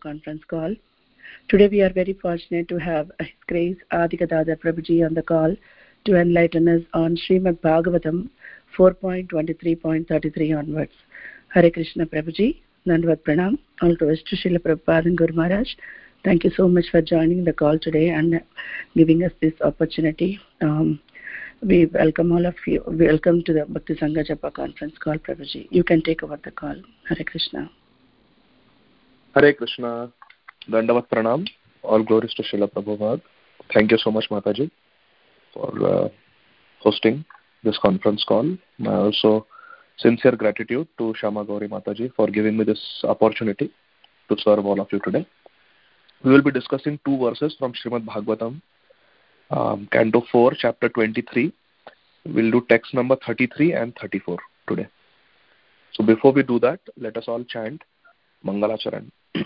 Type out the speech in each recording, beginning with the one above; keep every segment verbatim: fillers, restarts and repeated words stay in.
conference call. Today we are very fortunate to have His Grace Adi Gadadhar Prabhuji on the call to enlighten us on Srimad Bhagavatam four point twenty-three point thirty-three onwards. Hare Krishna Prabhuji, Nandavad Pranam, all to Vishnu Srila Prabhupada and Guru Maharaj. Thank you so much for joining the call today and giving us this opportunity. Um, we welcome all of you. Welcome to the Bhakti Sangha Japa conference call, Prabhuji. You can take over the call. Hare Krishna. Hare Krishna. Dandavat Pranam. All glories to Srila Prabhupada. Thank you so much, Mataji, for uh, hosting this conference call. My also sincere gratitude to Shama Gauri Mataji for giving me this opportunity to serve all of you today. We will be discussing two verses from Srimad Bhagavatam, um, Canto four, Chapter twenty-three. We'll do text number thirty-three and thirty-four today. So before we do that, let us all chant Mangalacharan.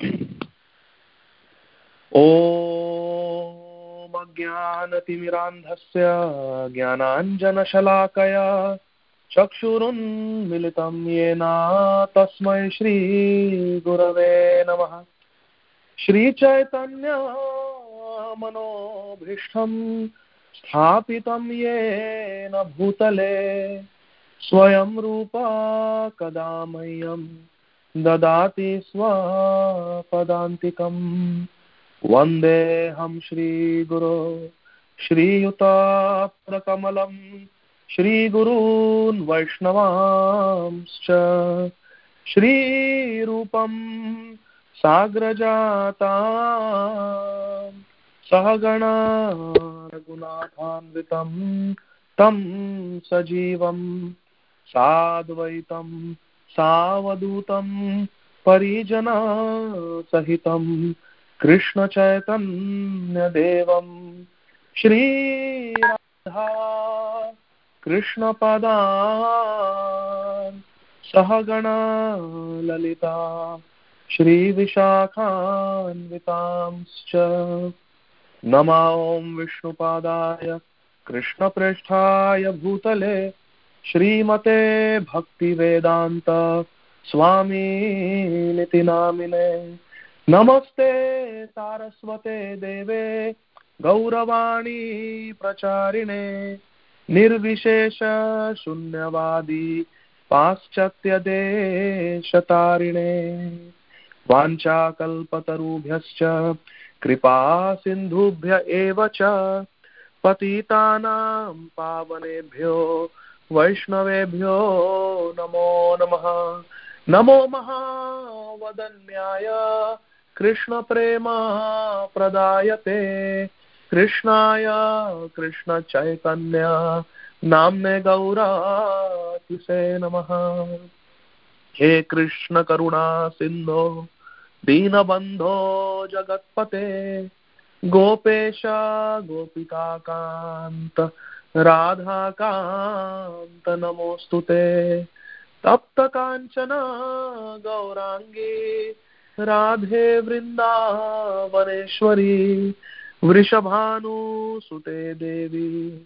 Om Ajnanatimirandhasya Jnananjanashalakaya Chakshurun Militam Yena Tasmai Shri Gurave Namaha. Shri Chaitanya Manobhishtam Sthapitam Yena Bhutale Swayam Rupa Kadamayam Dadati Swapadantikam Vandeham Shri Guru Shri Yuta Prakamalam Shri Gurun Vaishnavamscha Shri Rupam Sagrajata Sahagana Raghunathanvitam Tam Sajivam Sadvaitam Savadutam Parijana Sahitam Krishna Chaitanya Devam Shri Radha Krishna Padan Sahagana Lalita Shri Vishakhan Vitamscha Nama Om Vishnu Padaya Krishna Preshthaya Bhutale Shri Mate Bhakti Vedanta Swami Niti Namine Namaste Saraswate Deve Gauravani Pracharine Nirvishesha Shunyavadi Paschatya Deshatarine Vancha Kalpatarubhyascha Kripa Sindhubhya Evacha Patitanam Pavanebhyo Vaishnavebhyo Namo Namaha. Namo Maha Vadanyaya Krishna Prema Pradayate Krishnaya Krishna Chaitanya Namne Gaura Tise Namaha. He Krishna Karuna Sindho Dinabandho Jagatpate Gopesha Gopika Kanta Radha Kanta Namostute Tapta Kanchana Gaurangi Radhe Vrindavaneshwari Vrishabhanu Sute Devi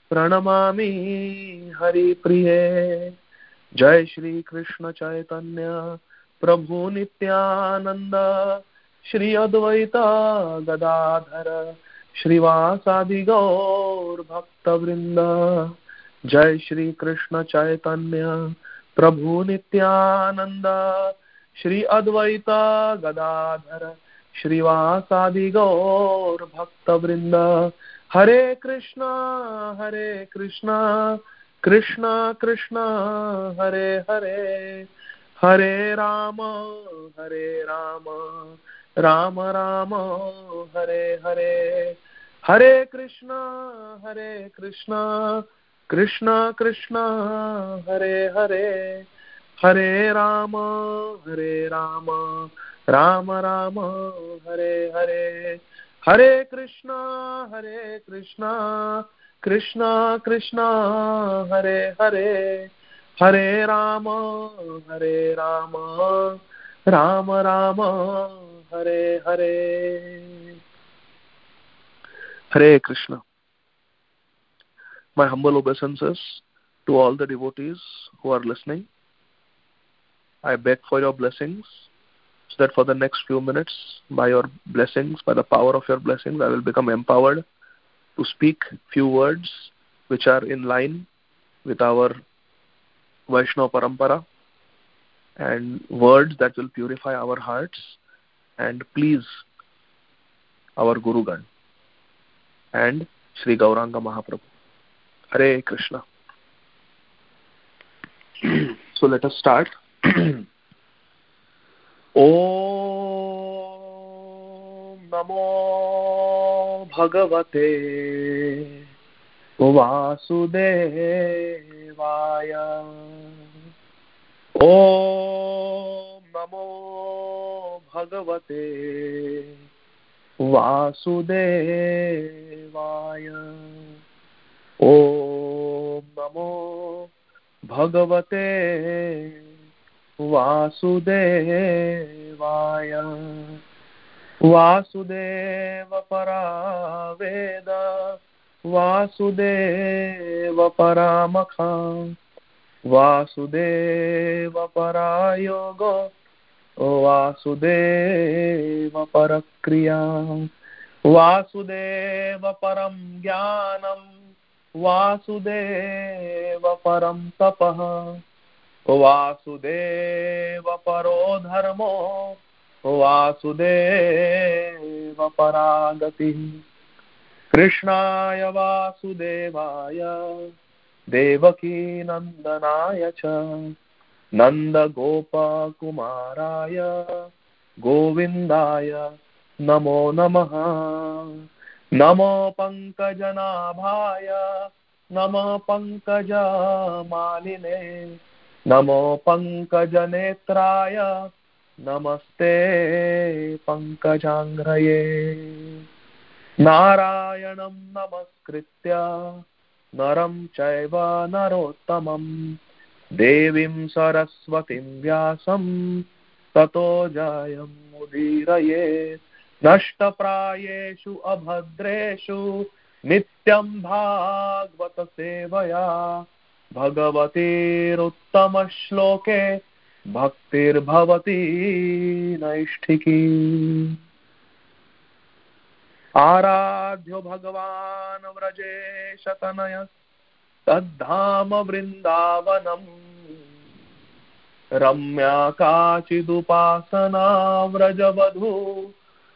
Pranamami Hari Priye. Jai Shri Krishna Chaitanya Prabhu Nityananda Shri Advaita Gadadhara Shrivasadi Gaur Bhakta Vrinda. Jai Shri Krishna Chaitanya Prabhu Nityananda Shri Advaita Gadadhara Shrivasadi Gaur Bhakta Vrinda. Hare Krishna Hare Krishna Krishna Krishna Hare Hare Hare Rama Hare Rama Rama Rama Hare Hare. Hare Krishna Hare Krishna Krishna Krishna Hare Hare Hare Rama Hare Rama Rama Rama Hare Hare. Hare Krishna Hare Krishna Krishna Krishna Hare Hare Hare Rama Hare Rama Rama Rama Hare Hare. Hare Krishna. My humble obeisances to all the devotees who are listening. I beg for your blessings so that for the next few minutes, by your blessings, by the power of your blessings, I will become empowered to speak few words which are in line with our Vaishnava Parampara, and words that will purify our hearts and please our Gurugan and Sri Gauranga Mahaprabhu. Hare Krishna. So let us start. Om Namo Bhagavate Vasudevaya. Om Namo Bhagavate Vasudevaya. Om Namo Bhagavate Vasudevaya. Vasudeva Paraveda Vasudeva Paramakha Vasudeva Parayoga Vasudeva Parakriya Vasudeva Param Jnanam Vasudeva Param Tapah Vasudeva Paro Dharmo Vasudeva Paragati. Krishnaya Vasudevaya Devaki Nandanaya Cha Nanda Gopa Kumaraya Govindaya Namo Namaha. Namo Pankajanabhaya Namo Pankaja Maline Namo Pankajanetraya Namaste Pankajangraye. Narayanam Namaskritya Naram Chaiva Narottamam Devim Saraswatim Vyasam Tato Jayam Udirayet. Nashta Prayeshu Abhadreshu Nityam Bhagavata Sevaya Bhagavatir Uttama Shloke Bhaktir Bhavati Naishtiki. Aradhyo Bhagavan Vrajesha Tanayas Tadhama Vrindavanam Ramya Kachidupasana Vrajavadhu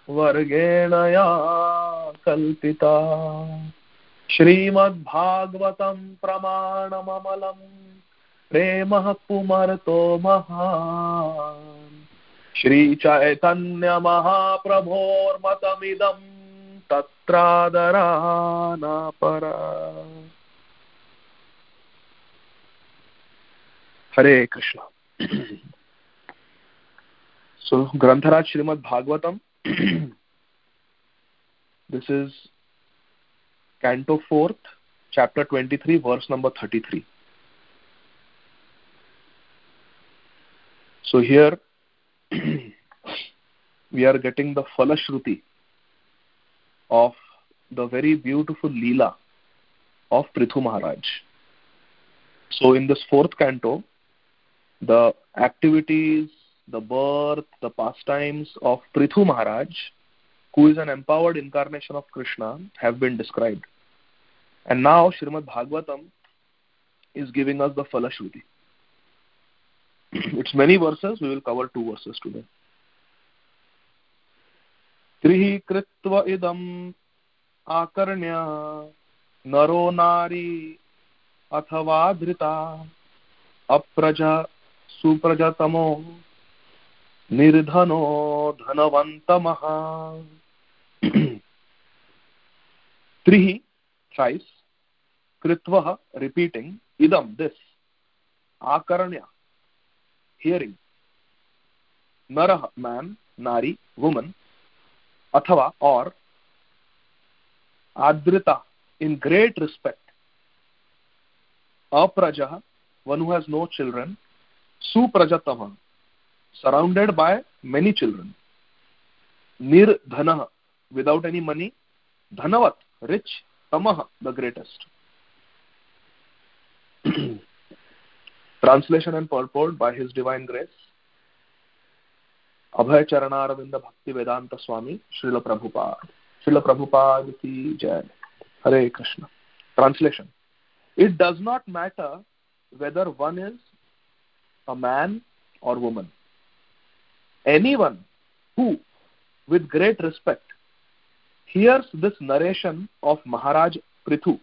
Vargenaya Kalpita. Shrimad Bhagavatam Pramanamamalam Premah Pumarto Mahan Shri Chaitanya Mahaprabhor Matamidam Tatradarana Para. Hare Krishna. So, Grantharaj Srimad Bhagavatam. This is Canto fourth, Chapter twenty-three, verse number thirty-three. So here we are getting the Falashruti of the very beautiful Leela of Prithu Maharaj. So in this fourth canto, the activities, the birth, the pastimes of Prithu Maharaj, who is an empowered incarnation of Krishna, have been described. And now Srimad Bhagavatam is giving us the Falashruti. It's many verses, we will cover two verses today. Trihi kritva idam akarnya naro nari athava dhrita apraja suprajatamo nirdhano dhanavantamaha. Trihi, thrice, kritva, repeating, idam, this, akaranya, hearing, narah, man, nari, woman, athava, or, adrita, in great respect, apraja, one who has no children, suprajatama, surrounded by many children, nirdhanah, without any money, dhanavat, rich, tamah, the greatest. Translation and purport by His Divine Grace. Abhay Charanaravinda Bhakti Vedanta Swami Srila Prabhupada. Srila Prabhupada ki jai. Hare Krishna. Translation. It does not matter whether one is a man or woman. Anyone who, with great respect, hears this narration of Maharaj Prithu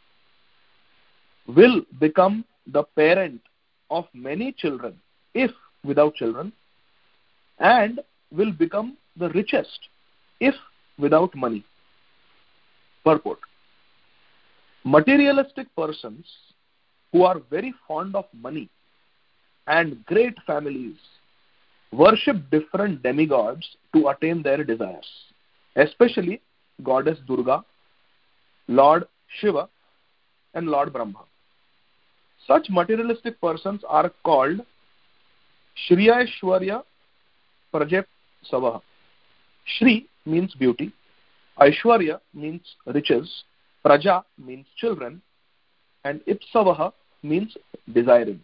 will become the parent of many children, if without children, and will become the richest, if without money. Purport. Materialistic persons who are very fond of money and great families worship different demigods to attain their desires, especially Goddess Durga, Lord Shiva, and Lord Brahma. Such materialistic persons are called Shriyashwarya Prajap Savaha. Shri means beauty, Aishwarya means riches, Praja means children, and Ipsavaha means desiring.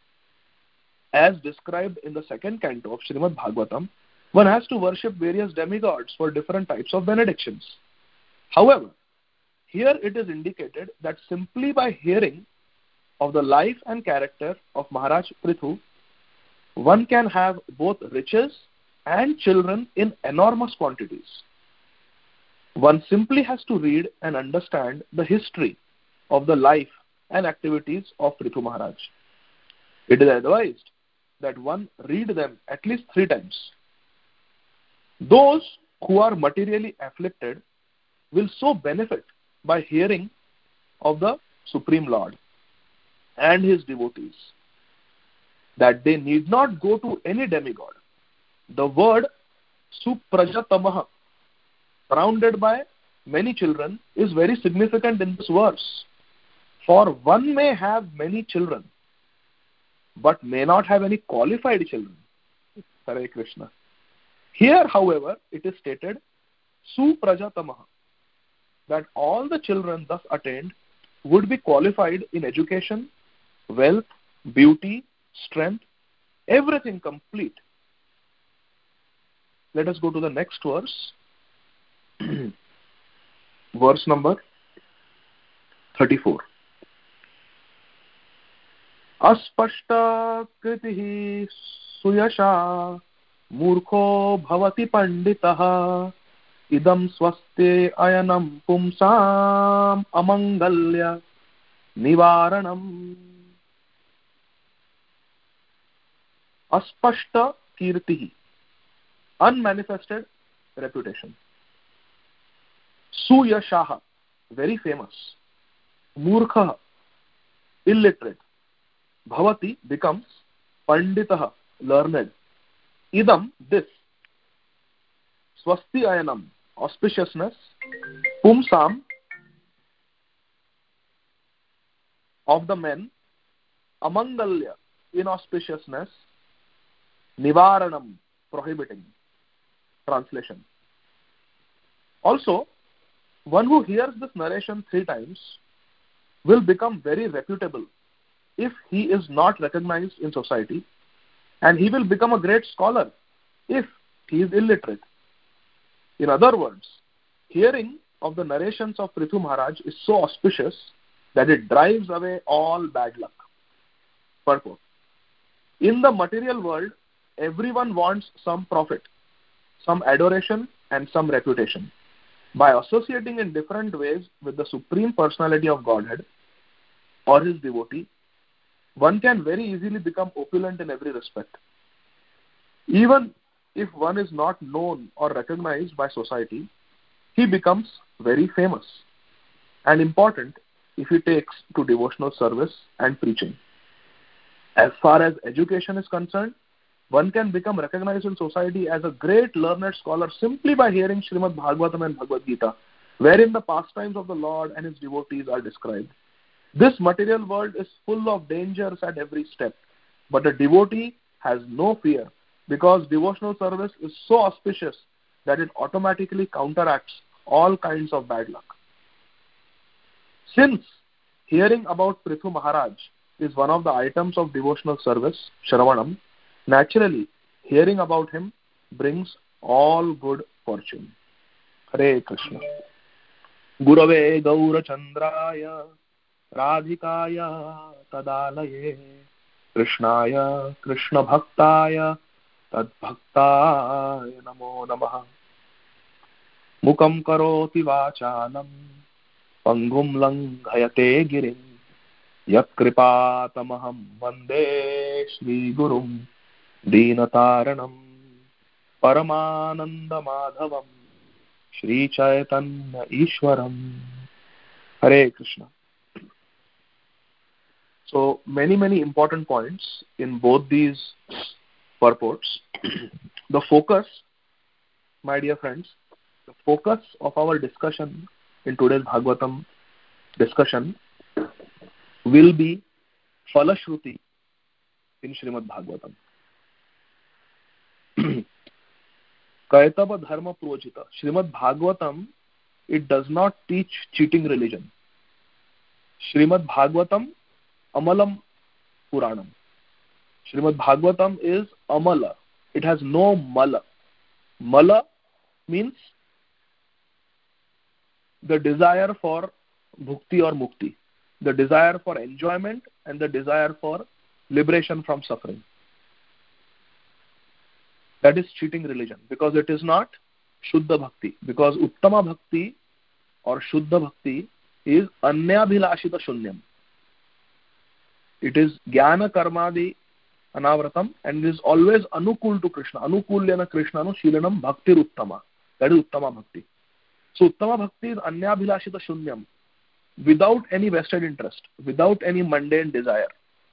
As described in the second canto of Srimad Bhagavatam, one has to worship various demigods for different types of benedictions. However, here it is indicated that simply by hearing of the life and character of Maharaj Prithu, one can have both riches and children in enormous quantities. One simply has to read and understand the history of the life and activities of Prithu Maharaj. It is advised that one read them at least three times. Those who are materially afflicted will so benefit by hearing of the Supreme Lord and his devotees that they need not go to any demigod. The word Suprajatamaha, surrounded by many children, is very significant in this verse. For one may have many children, but may not have any qualified children. Hare Krishna. Here, however, it is stated Suprajatamaha, that all the children thus attained would be qualified in education, wealth, beauty, strength, everything complete. Let us go to the next verse. Verse number thirty-four. Aspashta kritihi suyasha murkho bhavati panditaha idam swaste ayanam pumsam amangalya nivaranam. Aspashta kirtihi, unmanifested reputation. Suyashaha, very famous. Murkha, illiterate. Bhavati, becomes. Panditaha, learned. Idam, this. Swasti ayanam, auspiciousness. Pumsam, of the men. Amangalya, inauspiciousness. Nivaranam, prohibiting. Translation. Also, one who hears this narration three times will become very reputable if he is not recognized in society, and he will become a great scholar if he is illiterate. In other words, hearing of the narrations of Prithu Maharaj is so auspicious that it drives away all bad luck. Purport. In the material world, everyone wants some profit, some adoration, and some reputation. By associating in different ways with the Supreme Personality of Godhead or his devotee, one can very easily become opulent in every respect. Even if one is not known or recognized by society, he becomes very famous and important if he takes to devotional service and preaching. As far as education is concerned, one can become recognized in society as a great learned scholar simply by hearing Srimad Bhagavatam and Bhagavad Gita, wherein the pastimes of the Lord and his devotees are described. This material world is full of dangers at every step, but a devotee has no fear because devotional service is so auspicious that it automatically counteracts all kinds of bad luck. Since hearing about Prithu Maharaj is one of the items of devotional service, Shravanam, naturally, hearing about him brings all good fortune. Hare Krishna. Gurave Gaurachandraya Radhikaya Tadalaye Krishnaya Krishna Bhaktaya Tadbhaktaya Namo Namaha. Mukam karoti vachanam pangum langhayate girim yat kripatamaham vande Shri Gurum Deenataranam Paramananda Madhavam Shri Chaitanya Ishwaram. Hare Krishna. So many many important points in both these purports. The focus, my dear friends, the focus of our discussion in today's Bhagavatam discussion will be Falashruti in Srimad Bhagavatam. Kaitava Dharma Projita. Srimad Bhagavatam, it does not teach cheating religion. Srimad Bhagavatam, Amalam Puranam. Srimad Bhagavatam is Amala. It has no Mala. Mala means the desire for bhukti or mukti, the desire for enjoyment and the desire for liberation from suffering. That is cheating religion, because it is not Shuddha Bhakti. Because Uttama Bhakti or Shuddha Bhakti is Anyabhilashita Shunyam. It is Jnana Karmadi Anavratam and is always Anukul to Krishna. Anukulyana Krishna no Shilanam Bhakti Uttama. That is Uttama Bhakti. So Uttama Bhakti is Anyabhilashita Shunyam, without any vested interest, without any mundane desire.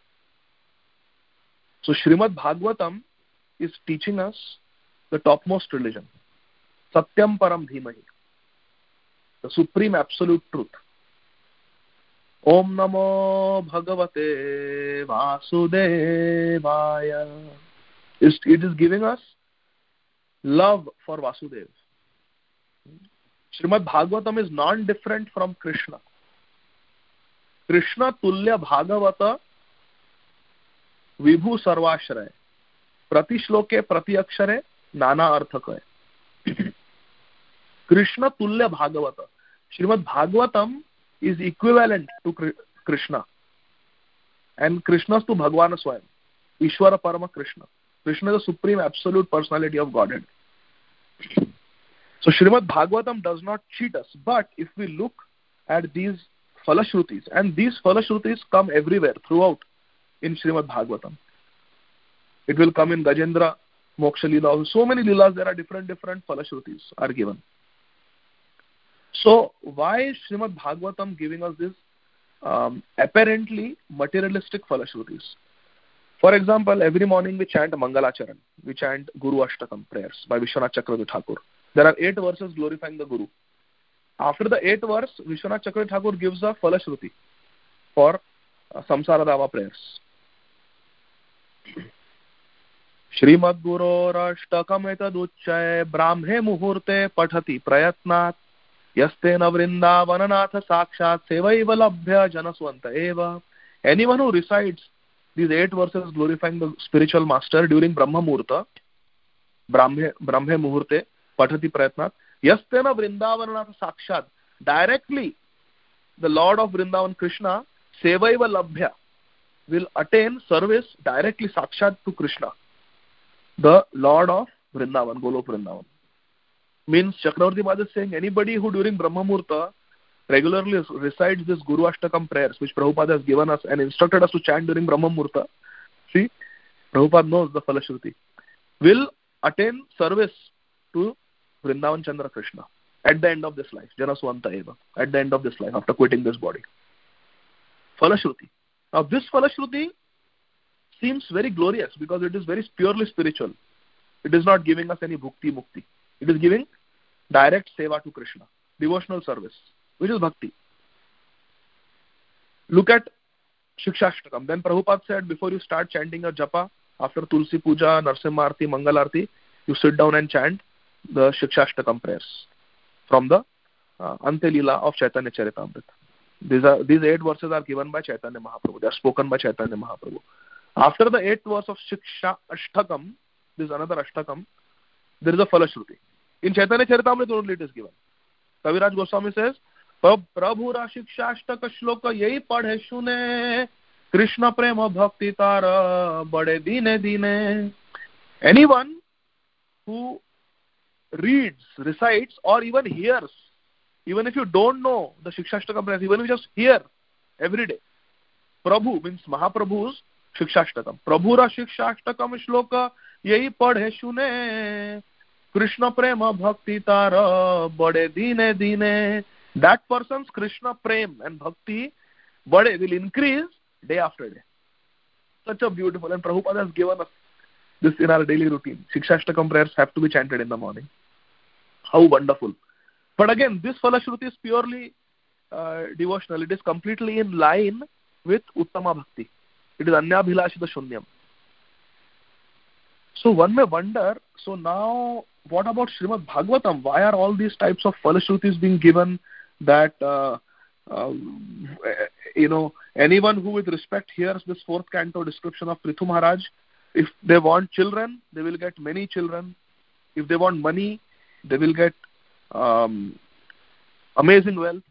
So Srimad Bhagavatam is teaching us the topmost religion, Satyam Param Dhimahi, the supreme absolute truth. Om Namo Bhagavate Vasudevaya. It is giving us love for Vasudeva. Srimad Bhagavatam is non-different from Krishna. Krishna Tulya Bhagavata Vibhu Sarvashraya. Prati shloke prati akshare nana arthaka. Krishna Tulya Bhagavata. Srimad Bhagavatam is equivalent to Krishna. And Krishna to Bhagwana Swayam. Ishwara Parama Krishna. Krishna is the supreme absolute personality of Godhead. So Srimad Bhagavatam does not cheat us. But if we look at these Falashrutis, and these Falashrutis come everywhere, throughout in Srimad Bhagavatam. It will come in Gajendra, Moksha Leela. So many Leelas, there are different, different Falashrutis are given. So why is Srimad Bhagavatam giving us this um, apparently materialistic Falashrutis? For example, every morning we chant Mangalacharan. We chant Guru Ashtakam prayers by Vishwanath Chakravarti Thakur. There are eight verses glorifying the Guru. After the eighth verse, Vishwanath Chakravarti Thakur gives a Falashruti for uh, Samsara Dava prayers. Shrimad Guru Ashtakam etaduchay Brahme Muhurte Pathati Prayatnat Yastena Vrindavananath Sakshat Sevaiva Labhya Janaswanta Eva. Anyone who recites these eight verses glorifying the spiritual master during Brahma Muhurta, Brahme, Brahme Muhurte Pathati Prayatnat, Yastena Vrindavananath Sakshat, directly the Lord of Vrindavan Krishna, Sevaiva Labhya, will attain service directly Sakshat to Krishna, the Lord of Vrindavan, Golok Vrindavan. Means Chakravarti Maharaj is saying anybody who during Brahma Muhurta regularly recites this Guru Ashtakam prayers, which Prabhupada has given us and instructed us to chant during Brahma Muhurta, see, Prabhupada knows the Falashruti, will attain service to Vrindavan Chandra Krishna at the end of this life, Janaswanta Eva, at the end of this life, after quitting this body. Falashruti. Now this Falashruti seems very glorious because it is very purely spiritual. It is not giving us any bhukti mukti. It is giving direct seva to Krishna, devotional service, which is bhakti. Look at Shikshashtakam. Then Prabhupada said, before you start chanting a japa, after Tulsi Puja, Narsimha Arti, Mangal Arti, you sit down and chant the Shikshashtakam prayers from the uh, Ante Leela of Chaitanya Charitamrita. These are these eight verses are given by Chaitanya Mahaprabhu. They are spoken by Chaitanya Mahaprabhu. After the eighth verse of Shiksha Ashtakam, this is another Ashtakam, there is a Falashruti. In Chaitanya Charitamrita only it is given. Kaviraj Goswami says, Prabhura Shikshashtaka Shloka Yei Padhe Shune Krishna Prema Bhakti Tara Bade Dine Dine. Anyone who reads, recites, or even hears, even if you don't know the Shikshashtakam prayers, even if you just hear every day, Prabhu means Mahaprabhu's Shikshashtakam. Prabhura Shikshashtakam Shloka Yei Padhe Shune Krishna Prema Bhakti Tara Bade Dine Dine. That person's Krishna Prem and Bhakti Bade will increase day after day. Such a beautiful, and Prabhupada has given us this in our daily routine. Shikshashtakam prayers have to be chanted in the morning. How wonderful. But again, this Falashruti is purely uh, devotional. It is completely in line with Uttama Bhakti. It is Anyabhilashita Shunyam. So one may wonder, so now what about Srimad Bhagavatam? Why are all these types of Falashrutis being given that, uh, uh, you know, anyone who with respect hears this fourth canto description of Prithu Maharaj, if they want children, they will get many children. If they want money, they will get um, amazing wealth.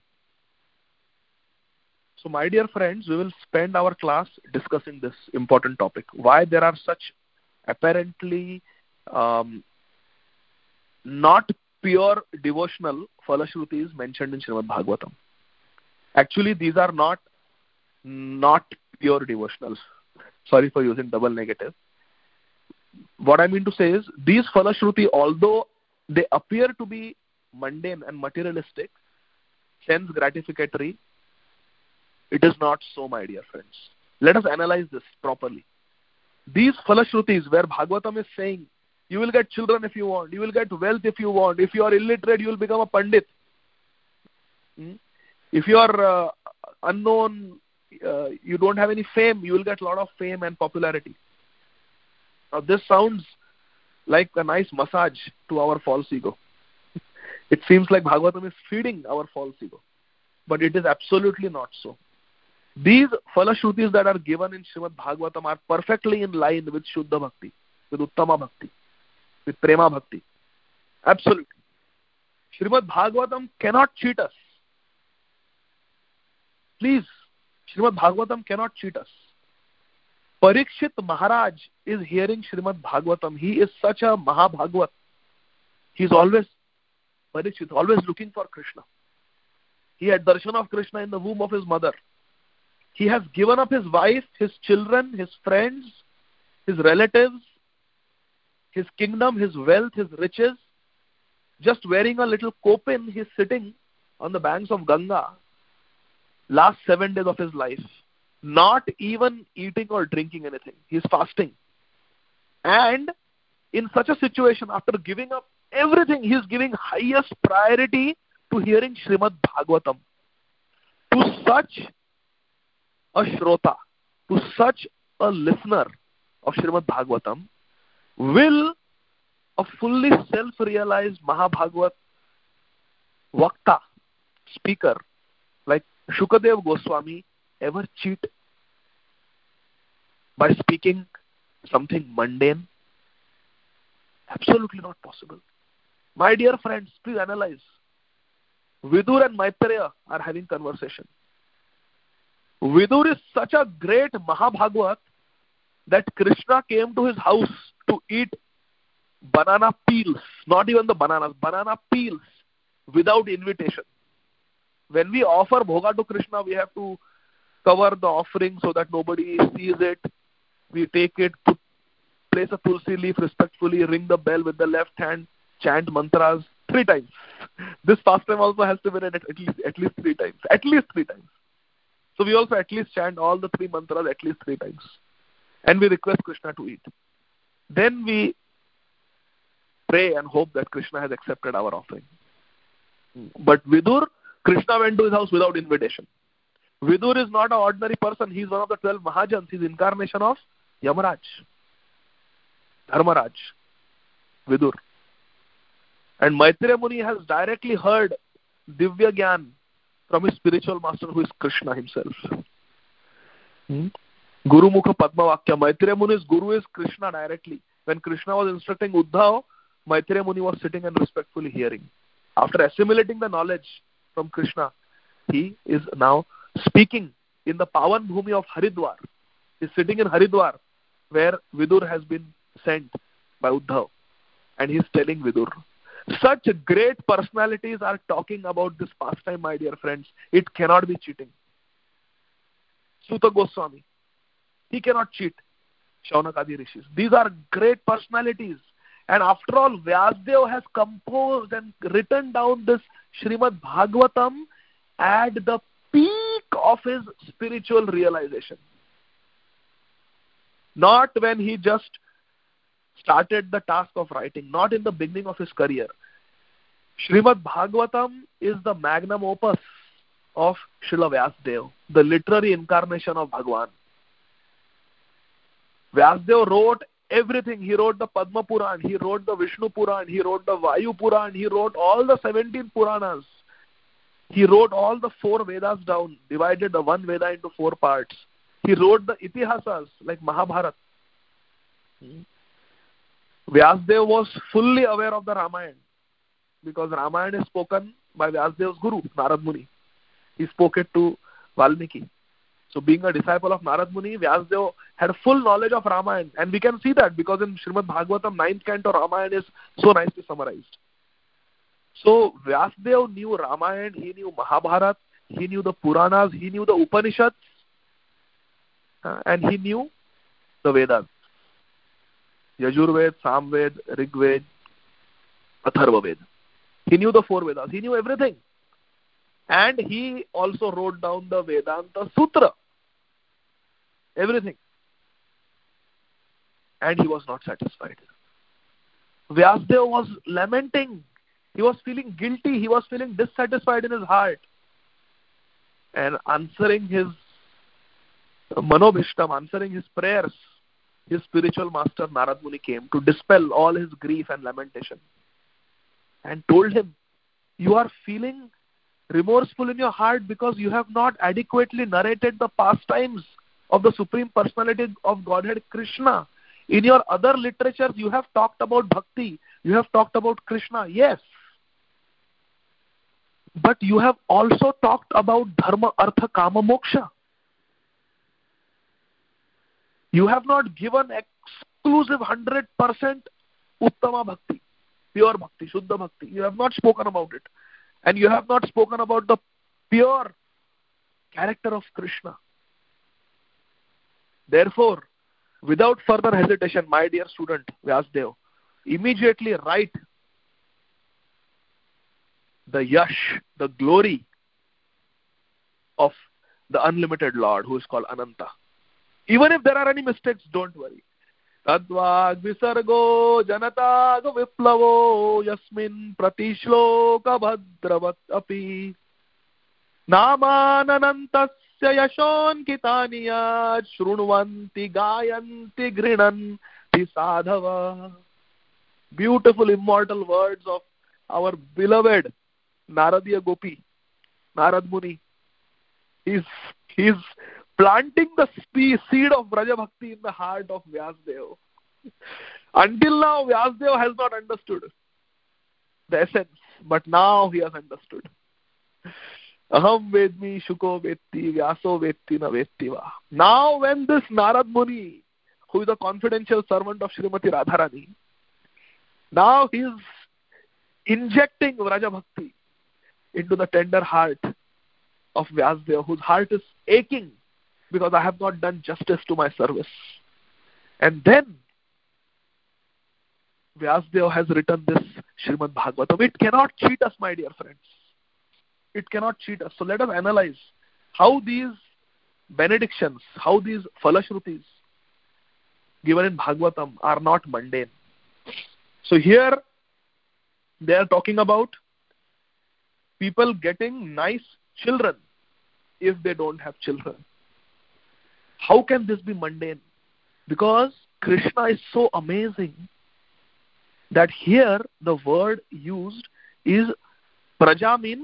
So my dear friends, we will spend our class discussing this important topic. Why there are such apparently um, not pure devotional Falashrutis mentioned in Srimad Bhagavatam. Actually, these are not not pure devotionals. Sorry for using double negative. What I mean to say is, these Falashruti, although they appear to be mundane and materialistic, sense gratificatory, it is not so, my dear friends. Let us analyze this properly. These Falashrutis where Bhagavatam is saying, you will get children if you want, you will get wealth if you want, if you are illiterate, you will become a Pandit. Hmm? If you are uh, unknown, uh, you don't have any fame, you will get a lot of fame and popularity. Now this sounds like a nice massage to our false ego. It seems like Bhagavatam is feeding our false ego. But it is absolutely not so. These Falashrutis that are given in Srimad Bhagavatam are perfectly in line with Shuddha Bhakti, with Uttama Bhakti, with Prema Bhakti. Absolutely. Srimad Bhagavatam cannot cheat us. Please, Srimad Bhagavatam cannot cheat us. Parikshit Maharaj is hearing Srimad Bhagavatam. He is such a Mahabhagavat. He is always, Parikshit, always looking for Krishna. He had darshan of Krishna in the womb of his mother. He has given up his wife, his children, his friends, his relatives, his kingdom, his wealth, his riches. Just wearing a little kopin, he is sitting on the banks of Ganga last seven days of his life. Not even eating or drinking anything. He is fasting. And in such a situation, after giving up everything, he is giving highest priority to hearing Srimad Bhagavatam. To such a Shrota, to such a listener of Srimad Bhagavatam, will a fully self-realized Mahabhagavat Vakta, speaker, like Shukadev Goswami, ever cheat by speaking something mundane? Absolutely not possible. My dear friends, please analyze. Vidur and Maitreya are having conversation. Vidur is such a great Mahabhagavat that Krishna came to his house to eat banana peels, not even the bananas, banana peels without invitation. When we offer bhoga to Krishna, we have to cover the offering so that nobody sees it. We take it, put, place a tulsi leaf respectfully, ring the bell with the left hand, chant mantras three times. This pastime also has to be read at, at least at least three times. At least three times. So we also at least chant all the three mantras at least three times. And we request Krishna to eat. Then we pray and hope that Krishna has accepted our offering. But Vidur, Krishna went to his house without invitation. Vidur is not an ordinary person. He is one of the twelve Mahajans. He is incarnation of Yamaraj, Dharmaraj, Vidur. And Maitreya Muni has directly heard Divya Gyan from his spiritual master, who is Krishna himself. Hmm? Guru Mukha Padma Vakya. Maitreya Muni's guru is Krishna directly. When Krishna was instructing Uddhav Maitreya Muni was sitting and respectfully hearing. After assimilating the knowledge from Krishna, he is now speaking in the Pavan Bhumi of Haridwar. He is sitting in Haridwar, where Vidur has been sent by Uddhav. And he is telling Vidur. Such great personalities are talking about this pastime, my dear friends. It cannot be cheating. Suta Goswami, he cannot cheat. Shaunakadi Rishis. These are great personalities. And after all, Vyasdev has composed and written down this Srimad Bhagavatam at the peak of his spiritual realization. Not when he just started the task of writing, not in the beginning of his career. Srimad Bhagavatam is the magnum opus of Srila Vyasdev, the literary incarnation of Bhagwan. Vyasdev wrote everything. He wrote the Padma Puran, he wrote the Vishnu Puran, he wrote the Vayu Puran, he wrote all the seventeen Puranas. He wrote all the four Vedas down, divided the one Veda into four parts. He wrote the Itihasas like Mahabharata. Hmm. Vyasdev was fully aware of the Ramayana because Ramayana is spoken by Vyasdev's guru, Narad Muni. He spoke it to Valmiki. So being a disciple of Narad Muni, Vyasdev had full knowledge of Ramayana. And we can see that because in Srimad Bhagavatam, ninth canto Ramayana is so nicely summarized. So Vyasdev knew Ramayana, he knew Mahabharata, he knew the Puranas, he knew the Upanishads, uh, and he knew the Vedas. Yajurved, Samved, Rigved, Atharvaved. He knew the four Vedas. He knew everything. And he also wrote down the Vedanta Sutra. Everything. And he was not satisfied. Vyasdev was lamenting. He was feeling guilty. He was feeling dissatisfied in his heart. And answering his manobhishtam, answering his prayers, his spiritual master Narad Muni came to dispel all his grief and lamentation and told him, you are feeling remorseful in your heart because you have not adequately narrated the pastimes of the Supreme Personality of Godhead Krishna. In your other literatures, you have talked about bhakti, you have talked about Krishna, yes. But you have also talked about dharma, artha, kama, moksha. You have not given exclusive one hundred percent uttama bhakti, pure bhakti, shuddha bhakti. You have not spoken about it. And you have not spoken about the pure character of Krishna. Therefore, without further hesitation, my dear student Vyasdev, immediately write the yash, the glory of the unlimited Lord who is called Ananta. Even if there are any mistakes, don't worry. Tadvag visargo janatag viplavo yasmin pratishloka bhadravat api namananantasya yashon kitaniyat shrunvanti gayanti grinanti sadhava. Beautiful immortal words of our beloved Naradiya Gopi, Narad Muni. He's, he's planting the seed of Braja Bhakti in the heart of Vyasdev. Until now, Vyasdev has not understood the essence, but now he has understood. Aham vedmi shuko vetti vyaso vetti na vetti va. Now when this Narad Muni, who is a confidential servant of Srimati Radharani, now he is injecting Vraja Bhakti into the tender heart of Vyasdev, whose heart is aching because I have not done justice to my service. And then Vyasdev has written this Srimad Bhagavatam. It cannot cheat us, my dear friends. It cannot cheat us. So let us analyze how these benedictions, how these falashrutis given in Bhagavatam are not mundane. So here they are talking about people getting nice children if they don't have children. How can this be mundane? Because Krishna is so amazing that here the word used is praja, means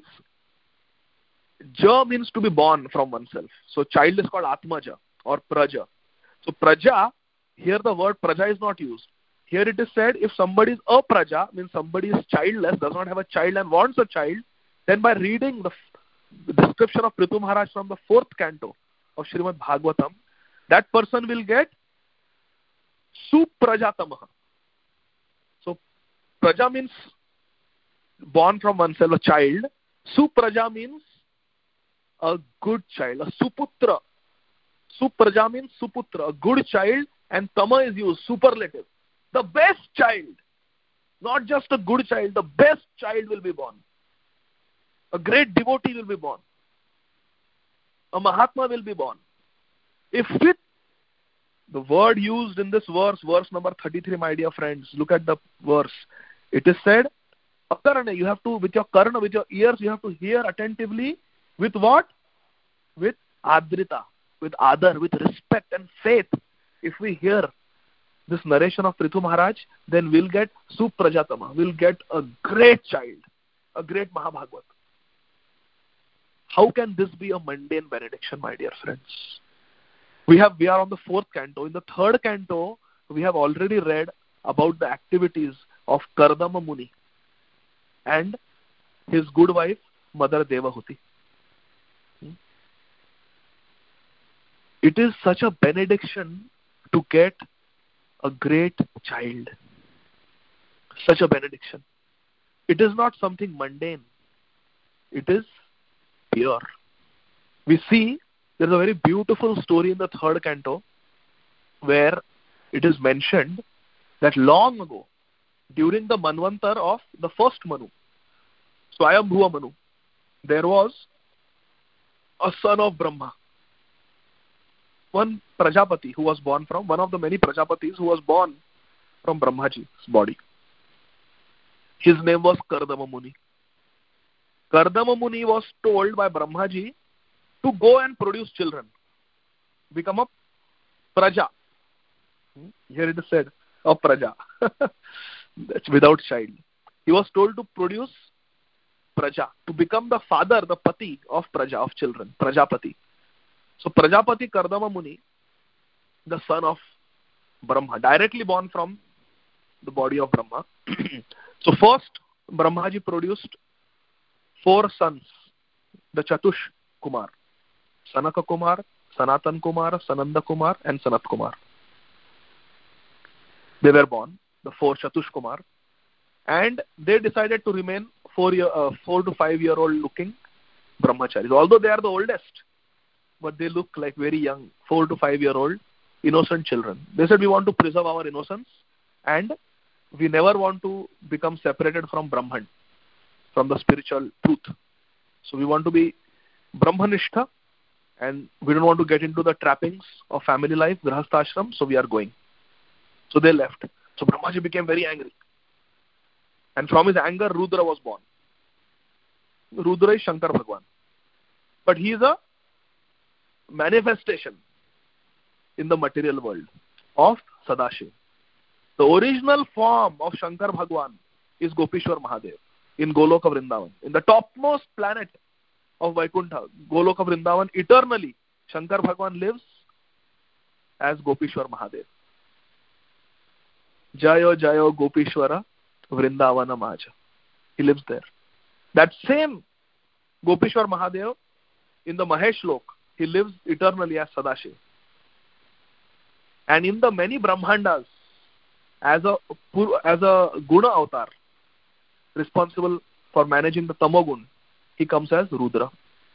ja means to be born from oneself. So child is called atmaja or praja. So praja, here the word praja is not used. Here it is said, if somebody is a praja, means somebody is childless, does not have a child and wants a child, then by reading the, the description of Prithu Maharaj from the fourth canto of Srimad Bhagavatam, that person will get Suprajatamaha. So, praja means born from oneself, a child. Supraja means a good child, a suputra. Supraja means suputra, a good child, and tama is used, superlative. The best child, not just a good child, the best child will be born. A great devotee will be born. A Mahatma will be born. If with the word used in this verse, verse number thirty-three, my dear friends, look at the verse. It is said, Akarana, you have to, with your karna, with your ears, you have to hear attentively. With what? With adrita, with adar, with respect and faith. If we hear this narration of Prithu Maharaj, then we'll get Suprajatama, we'll get a great child, a great Mahabhagavad. How can this be a mundane benediction, my dear friends? We have we are on the fourth canto. In the third canto, we have already read about the activities of Kardama Muni and his good wife, Mother Devahuti. It is such a benediction to get a great child. Such a benediction. It is not something mundane. It is pure. We see there is a very beautiful story in the third canto where it is mentioned that long ago, during the Manvantar of the first Manu, Swayambhuva Manu, there was a son of Brahma. One Prajapati who was born from, one of the many Prajapatis who was born from Brahmaji's body. His name was Kardama Muni. Kardama Muni was told by Brahmaji to go and produce children. Become a Praja. Here it is said, a Praja. That's without child. He was told to produce Praja, to become the father, the Pati of Praja, of children, Prajapati. So Prajapati Kardama Muni, the son of Brahma, directly born from the body of Brahma. So first, Brahmaji produced four sons, the Chatush Kumar, Sanaka Kumar, Sanatan Kumar, Sananda Kumar, and Sanat Kumar. They were born, the four Chatush Kumar, and they decided to remain four, year, uh, four to five year old looking brahmacharis. Although they are the oldest, but they look like very young, four to five year old innocent children. They said, we want to preserve our innocence and we never want to become separated from Brahman, from the spiritual truth. So we want to be Brahmanishtha and we don't want to get into the trappings of family life, Grahastha Ashram, so we are going. So they left. So Brahmaji became very angry. And from his anger, Rudra was born. Rudra is Shankar Bhagwan. But he is a manifestation in the material world of Sadashiv. The original form of Shankar Bhagwan is Gopishwar Mahadev in Goloka Vrindavan. In the topmost planet of Vaikuntha, Goloka Vrindavan, eternally, Shankar Bhagwan lives as Gopishwar Mahadev. Jayo Jayo Gopishwara Vrindavana Maja. He lives there. That same Gopishwar Mahadev in the Mahesh Lok, he lives eternally as Sadashiv. And in the many Brahmandas, as a as a Guna avatar, responsible for managing the Tamogun, he comes as Rudra.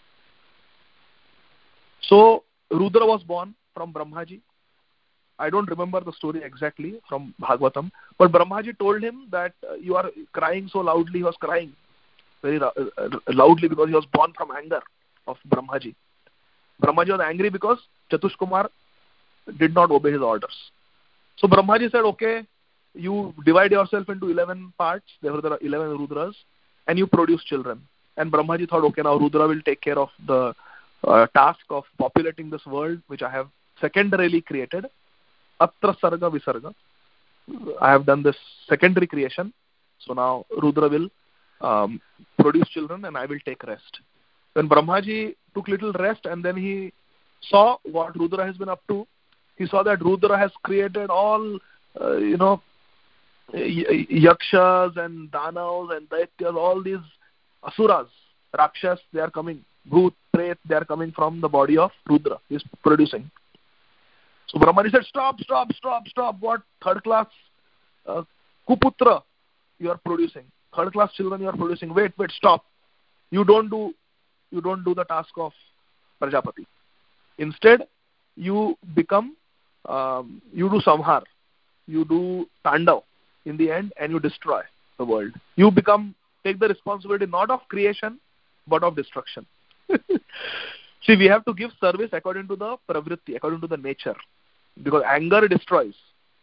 So Rudra was born from Brahmaji. I don't remember the story exactly from Bhagavatam, but Brahmaji told him that uh, you are crying so loudly. He was crying very uh, uh, loudly because he was born from anger of Brahmaji. Brahmaji was angry because Chatush Kumar did not obey his orders. So Brahmaji said, okay, you divide yourself into eleven parts, there were eleven Rudras, and you produce children. And Brahmaji thought, okay, now Rudra will take care of the uh, task of populating this world, which I have secondarily created. Atra Sarga Visarga. I have done this secondary creation. So now Rudra will um, produce children and I will take rest. When Brahmaji took little rest and then he saw what Rudra has been up to, he saw that Rudra has created all, uh, you know, y- yakshas and danavas and daityas, all these asuras, rakshas, they are coming. Bhoot, Pret, they are coming from the body of Rudra. He is producing. So Brahmani said, stop, stop, stop, stop. What third class uh, kuputra you are producing? Third class children you are producing. Wait, wait, stop. You don't do, you don't do the task of Prajapati. Instead, you become, um, you do samhar, you do tandav in the end, and you destroy the world. You become, take the responsibility not of creation, but of destruction. See, we have to give service according to the pravritti, according to the nature. Because anger destroys.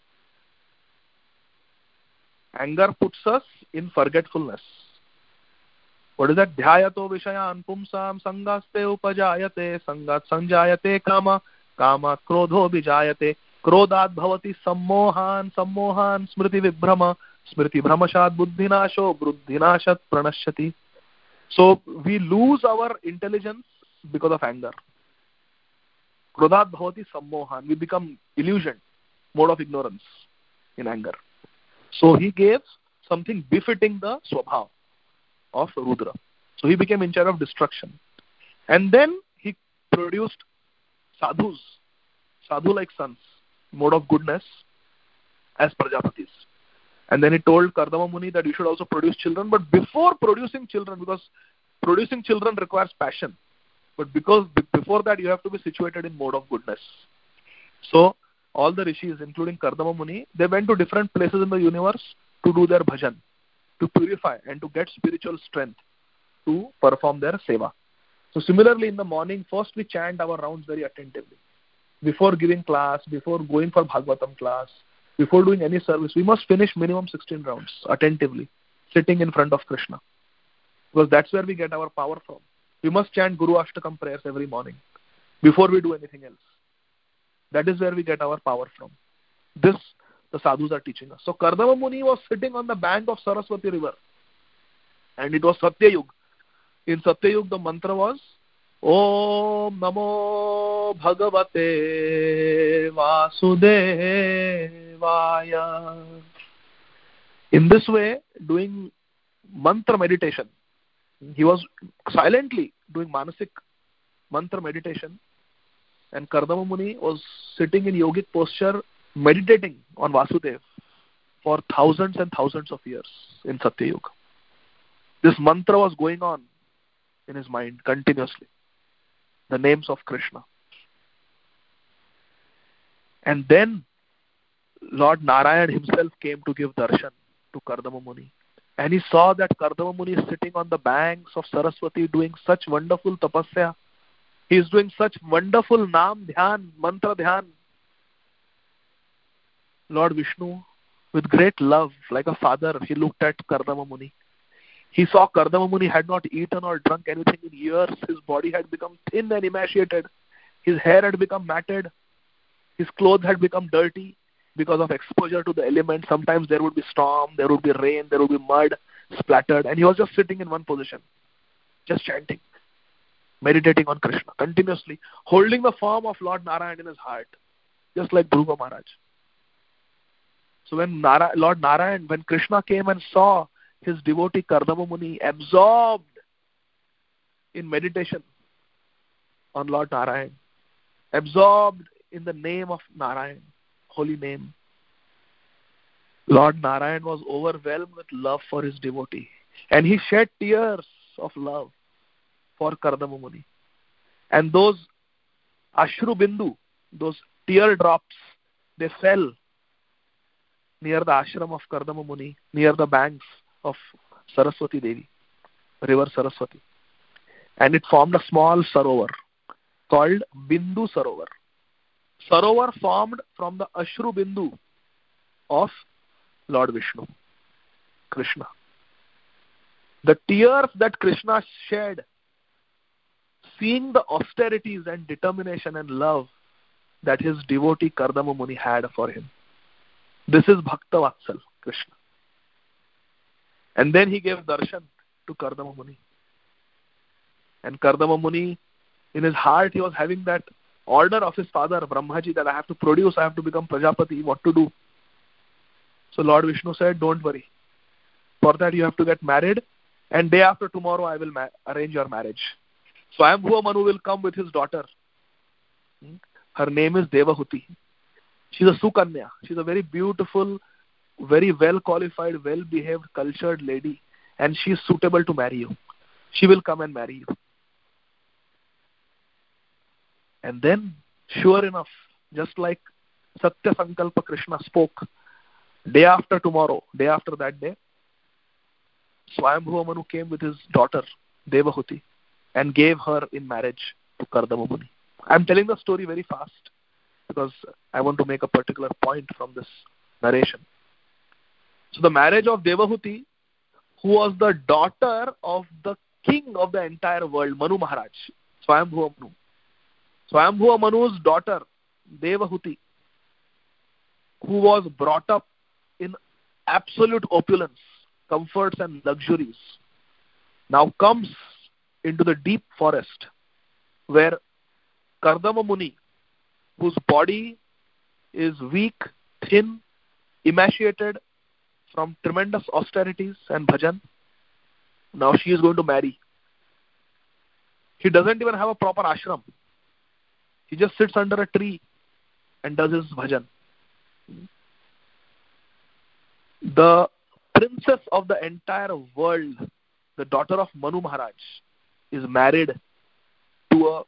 Anger puts us in forgetfulness. What is that? Dhyayato vishayan pumsam sangaste upajayate sangat sanjayate kama kama krodho bijayate krodat bhavati sammohan sammohan smriti vibhrama smriti bhramashat buddhinasho buddhinashat pranashyati. So we lose our intelligence because of anger. Krodat bhavati sammohan. We become illusioned, mode of ignorance in anger. So he gave something befitting the swabhav of Rudra. So he became in charge of destruction. And then he produced sadhus, sadhu-like sons, mode of goodness, as Prajapatis. And then he told Kardama Muni that you should also produce children. But before producing children, because producing children requires passion, but because before that you have to be situated in mode of goodness. So all the rishis, including Kardama Muni, they went to different places in the universe to do their bhajan, to purify and to get spiritual strength to perform their seva. So similarly, in the morning, first we chant our rounds very attentively. Before giving class, before going for Bhagavatam class, before doing any service, we must finish minimum sixteen rounds attentively, sitting in front of Krishna. Because that's where we get our power from. We must chant Guru Ashtakam prayers every morning before we do anything else. That is where we get our power from. This the sadhus are teaching us. So Kardama Muni was sitting on the bank of Saraswati river, and it was Satyayug. In Satyayug, the mantra was Om Namo Bhagavate Vasudevaya. In this way, doing mantra meditation, he was silently doing manasik mantra meditation, and Kardama Muni was sitting in yogic posture meditating on Vasudev for thousands and thousands of years in Satyayug. This mantra was going on in his mind continuously, the names of Krishna. And then Lord Narayan himself came to give darshan to Kardama Muni. And he saw that Kardama Muni is sitting on the banks of Saraswati doing such wonderful tapasya. He is doing such wonderful Naam Dhyan, Mantra Dhyan. Lord Vishnu, with great love, like a father, he looked at Kardama Muni. He saw Kardama Muni had not eaten or drunk anything in years. His body had become thin and emaciated. His hair had become matted. His clothes had become dirty because of exposure to the elements. Sometimes there would be storm, there would be rain, there would be mud splattered. And he was just sitting in one position, just chanting, meditating on Krishna, continuously, holding the form of Lord Narayan in his heart, just like Dhruva Maharaj. So when Nara, Lord Narayan, when Krishna came and saw his devotee Kardama Muni absorbed in meditation on Lord Narayan, absorbed in the name of Narayan, holy name, Lord Narayan was overwhelmed with love for his devotee, and he shed tears of love for Kardama Muni. And those Ashru Bindu, those tear drops, they fell near the ashram of Kardama Muni, near the banks of Saraswati Devi, river Saraswati. And it formed a small sarovar called Bindu Sarovar. Sarovar formed from the Ashru Bindu of Lord Vishnu, Krishna. The tears that Krishna shed, seeing the austerities and determination and love that his devotee Kardama Muni had for him. This is Bhakta Vatsal, Krishna. And then he gave darshan to Kardama Muni. And Kardama Muni, in his heart, he was having that order of his father, Brahmaji, that I have to produce, I have to become Prajapati, what to do. So Lord Vishnu said, don't worry. For that you have to get married, and day after tomorrow I will ma- arrange your marriage. Swayambhuva Manu will come with his daughter. Her name is Devahuti. She's a Sukanya. She's a very beautiful, very well qualified, well behaved, cultured lady, and she is suitable to marry you. She will come and marry you. And then, sure enough, just like Satya Sankalpa Krishna spoke, day after tomorrow, day after that day, Swayambhuva Manu came with his daughter, Devahuti, and gave her in marriage to Kardama Muni. I am telling the story very fast because I want to make a particular point from this narration. So the marriage of Devahuti, who was the daughter of the king of the entire world, Manu Maharaj, Swayambhuva Manu. Swayambhuva Manu's daughter, Devahuti, who was brought up in absolute opulence, comforts and luxuries, now comes into the deep forest where Kardama Muni, whose body is weak, thin, emaciated from tremendous austerities and bhajan, now she is going to marry. He doesn't even have a proper ashram. He just sits under a tree and does his bhajan. The princess of the entire world, the daughter of Manu Maharaj, is married to a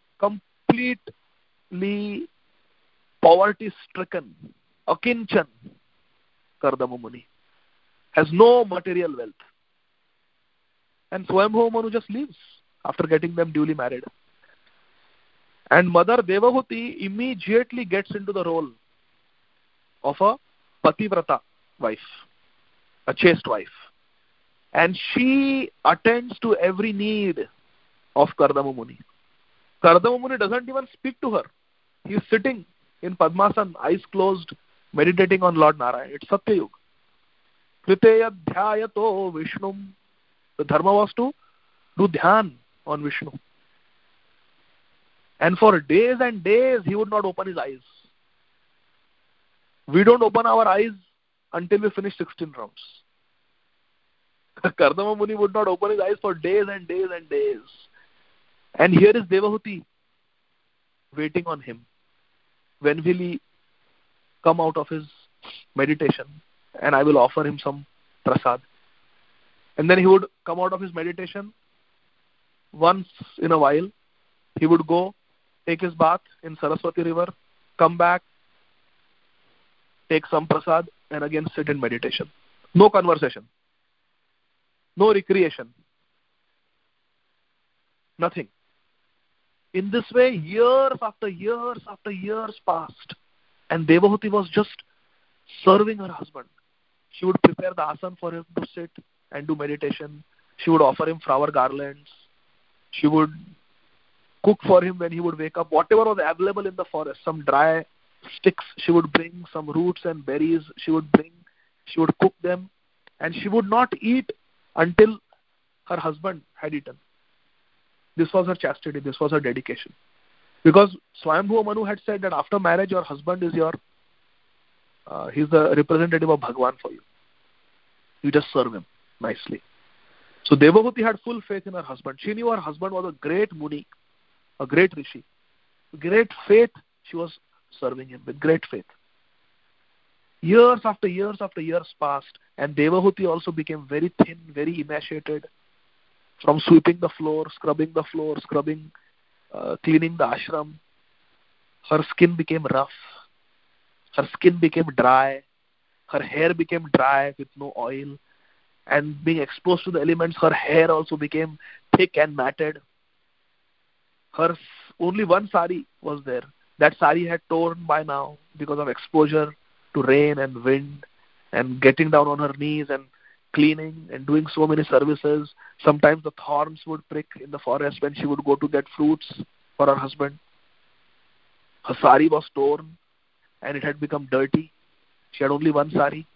completely poverty-stricken, akinchan Kardama Muni. Has no material wealth. And Swayambhuva Manu just leaves after getting them duly married. And Mother Devahuti immediately gets into the role of a pativrata wife, a chaste wife. And she attends to every need of Kardama Muni. Kardama Muni doesn't even speak to her. He is sitting in Padmasana, eyes closed, meditating on Lord Narayan. It's Satya Yuga. Kriteya dhyayato Vishnum. The dharma was to do dhyan on Vishnu. And for days and days, he would not open his eyes. We don't open our eyes until we finish sixteen rounds. Kardama Muni would not open his eyes for days and days and days. And here is Devahuti waiting on him. When will he come out of his meditation? And I will offer him some prasad. And then he would come out of his meditation. Once in a while, he would go take his bath in Saraswati river, come back, take some prasad, and again sit in meditation. No conversation. No recreation. Nothing. In this way, years after years after years passed. And Devahuti was just serving her husband. She would prepare the asana for him to sit and do meditation. She would offer him flower garlands. She would cook for him when he would wake up. Whatever was available in the forest, some dry sticks she would bring, some roots and berries she would bring. She would cook them. And she would not eat until her husband had eaten. This was her chastity. This was her dedication. Because Swayambhuva Manu had said that after marriage, your husband is your, uh, he's the representative of Bhagwan for you. You just serve him nicely. So Devahuti had full faith in her husband. She knew her husband was a great Muni, a great Rishi. Great faith, she was serving him with great faith. Years after years after years passed, and Devahuti also became very thin, very emaciated from sweeping the floor, scrubbing the floor, scrubbing, uh, cleaning the ashram. Her skin became rough. Her skin became dry. Her hair became dry with no oil. And being exposed to the elements, her hair also became thick and matted. Her only one sari was there. That sari had torn by now because of exposure to rain and wind and getting down on her knees and cleaning and doing so many services. Sometimes the thorns would prick in the forest when she would go to get fruits for her husband. Her sari was torn and it had become dirty. She had only one sari.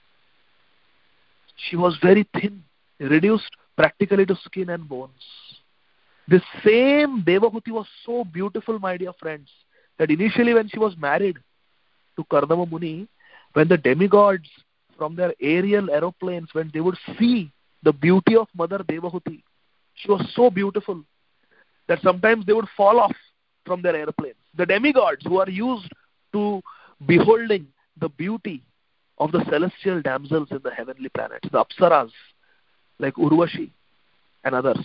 She was very thin, reduced practically to skin and bones. This same Devahuti was so beautiful, my dear friends, that initially when she was married to Kardama Muni, when the demigods from their aerial aeroplanes, when they would see the beauty of Mother Devahuti, she was so beautiful that sometimes they would fall off from their airplanes. The demigods who are used to beholding the beauty of the celestial damsels in the heavenly planets, the Apsaras, like Urvashi and others.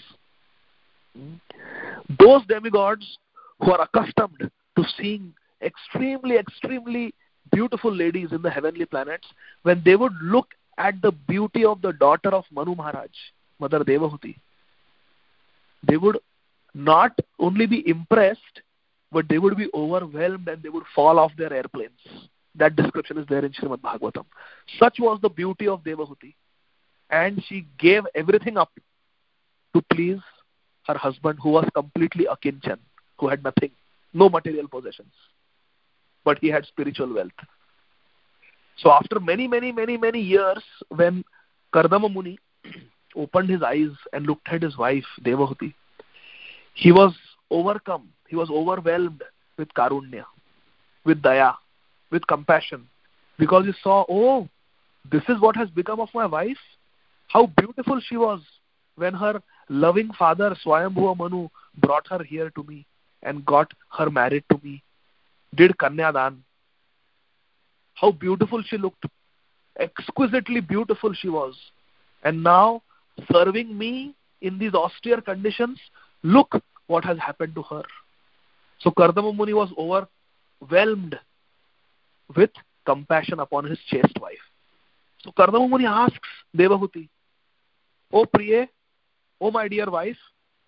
Those demigods who are accustomed to seeing extremely, extremely beautiful ladies in the heavenly planets, when they would look at the beauty of the daughter of Manu Maharaj, Mother Devahuti, they would not only be impressed, but they would be overwhelmed and they would fall off their airplanes. That description is there in Srimad Bhagavatam. Such was the beauty of Devahuti. And she gave everything up to please her husband, who was completely a kinchan, who had nothing, no material possessions. But he had spiritual wealth. So after many, many, many, many years, when Kardama Muni opened his eyes and looked at his wife, Devahuti, he was overcome, he was overwhelmed with karunya, with daya, with compassion, because he saw, oh, this is what has become of my wife. How beautiful she was when her loving father, Swayambhuva Manu, brought her here to me and got her married to me, did Kanyadan. How beautiful she looked, exquisitely beautiful she was. And now, serving me in these austere conditions, look what has happened to her. So Kardama Muni was overwhelmed with compassion upon his chaste wife. So Kardama Muni asks Devahuti, "O Priye, O my dear wife,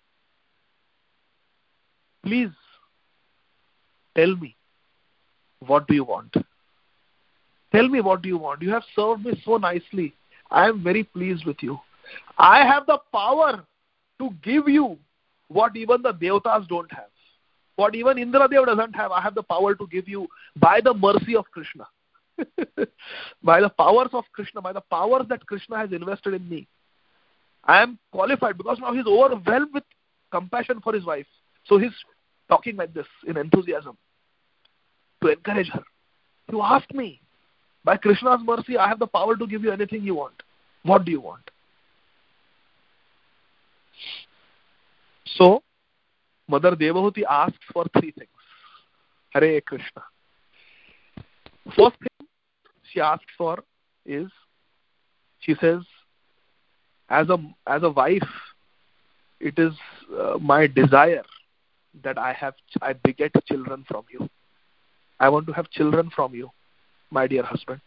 please tell me, what do you want? Tell me what do you want? You have served me so nicely. I am very pleased with you. I have the power to give you what even the Devatas don't have. What even Indradev doesn't have, I have the power to give you by the mercy of Krishna. By the powers of Krishna, by the powers that Krishna has invested in me. I am qualified, because now he's overwhelmed with compassion for his wife. So he's talking like this in enthusiasm to encourage her. You asked me, by Krishna's mercy, I have the power to give you anything you want. What do you want? So, Mother Devahuti asks for three things. Hare Krishna. First thing she asks for is, she says, as a as a wife, it is uh, my desire that I have I beget children from you. I want to have children from you, my dear husband.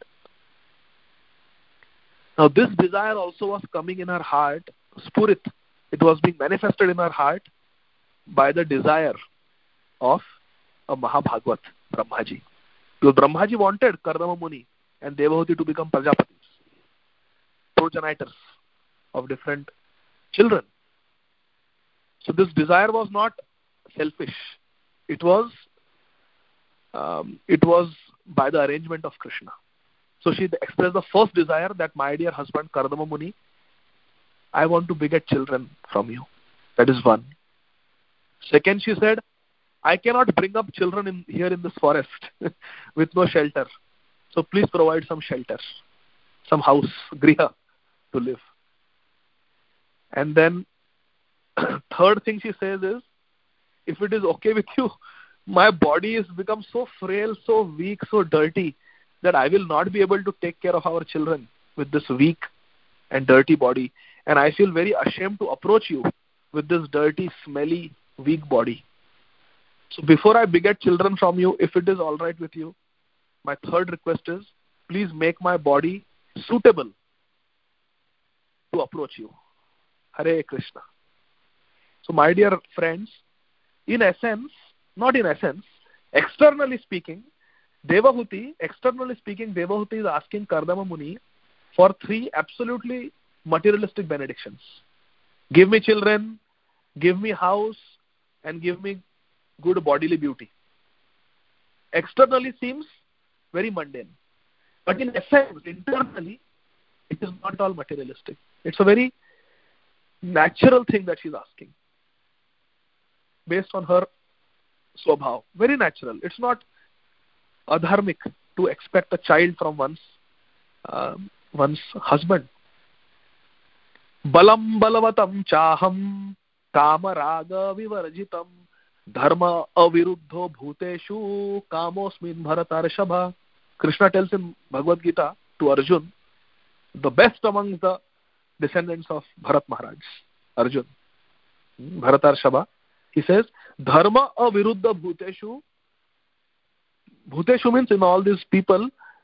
Now this desire also was coming in her heart, Spurit. It was being manifested in her heart by the desire of a Mahabhagavat, Brahmaji. Because Brahmaji wanted Kardama Muni and Devahuti to become Prajapatis, progenitors of different children. So this desire was not selfish. It was um, it was by the arrangement of Krishna. So she expressed the first desire that, my dear husband Kardama Muni, I want to beget children from you. That is one. Second, she said, I cannot bring up children in, here in this forest with no shelter. So please provide some shelter, some house, griha to live. And then third thing she says is, if it is okay with you, my body has become so frail, so weak, so dirty, that I will not be able to take care of our children with this weak and dirty body. And I feel very ashamed to approach you with this dirty, smelly, weak body. So before I beget children from you, if it is all right with you, my third request is, please make my body suitable to approach you. Hare Krishna. So my dear friends, in essence, not in essence, externally speaking, Devahuti, externally speaking, Devahuti is asking Kardama Muni for three absolutely materialistic benedictions. Give me children, give me house, and give me good bodily beauty. Externally seems very mundane. But in essence, internally, it is not all materialistic. It's a very natural thing that she's asking, based on her swabhav. Very natural. It's not adharmic to expect a child from one's um, one's husband. Balam balavatam chaham kamaraga vivarjitam dharma aviruddho bhuteshu kamosmin bharatarshava. Krishna tells in Bhagavad Gita to Arjun, the best among the descendants of Bharat Maharaj, Arjun, Bharatarshava, he says, dharma aviruddha bhuteshu. Bhuteshu means in all these people,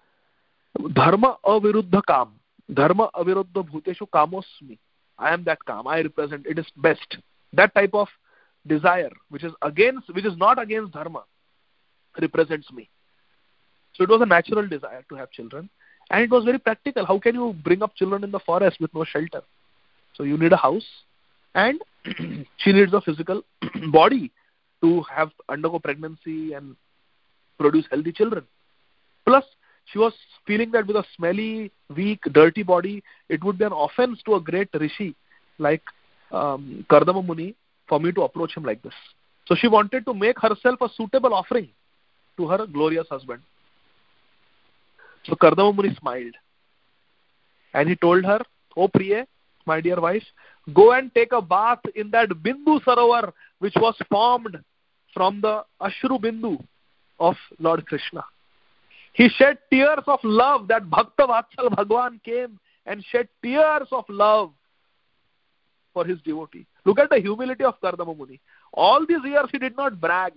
dharma aviruddha kam. Dharma aviruddha bhuteshu kamosmi. I am that kam. I represent. It is best. That type of desire, which is against, which is not against dharma, represents me. So it was a natural desire to have children, and it was very practical. How can you bring up children in the forest with no shelter? So you need a house, and she needs a physical body to have undergo pregnancy and produce healthy children. Plus, she was feeling that with a smelly, weak, dirty body, it would be an offense to a great rishi like um, Kardama Muni for me to approach him like this. So she wanted to make herself a suitable offering to her glorious husband. So Kardama Muni smiled, and he told her, "Oh Priye, my dear wife, go and take a bath in that Bindu Sarovar which was formed from the Ashru Bindu of Lord Krishna." He shed tears of love. That Bhakta Vatsal Bhagwan came and shed tears of love for his devotee. Look at the humility of Kardama Muni. All these years he did not brag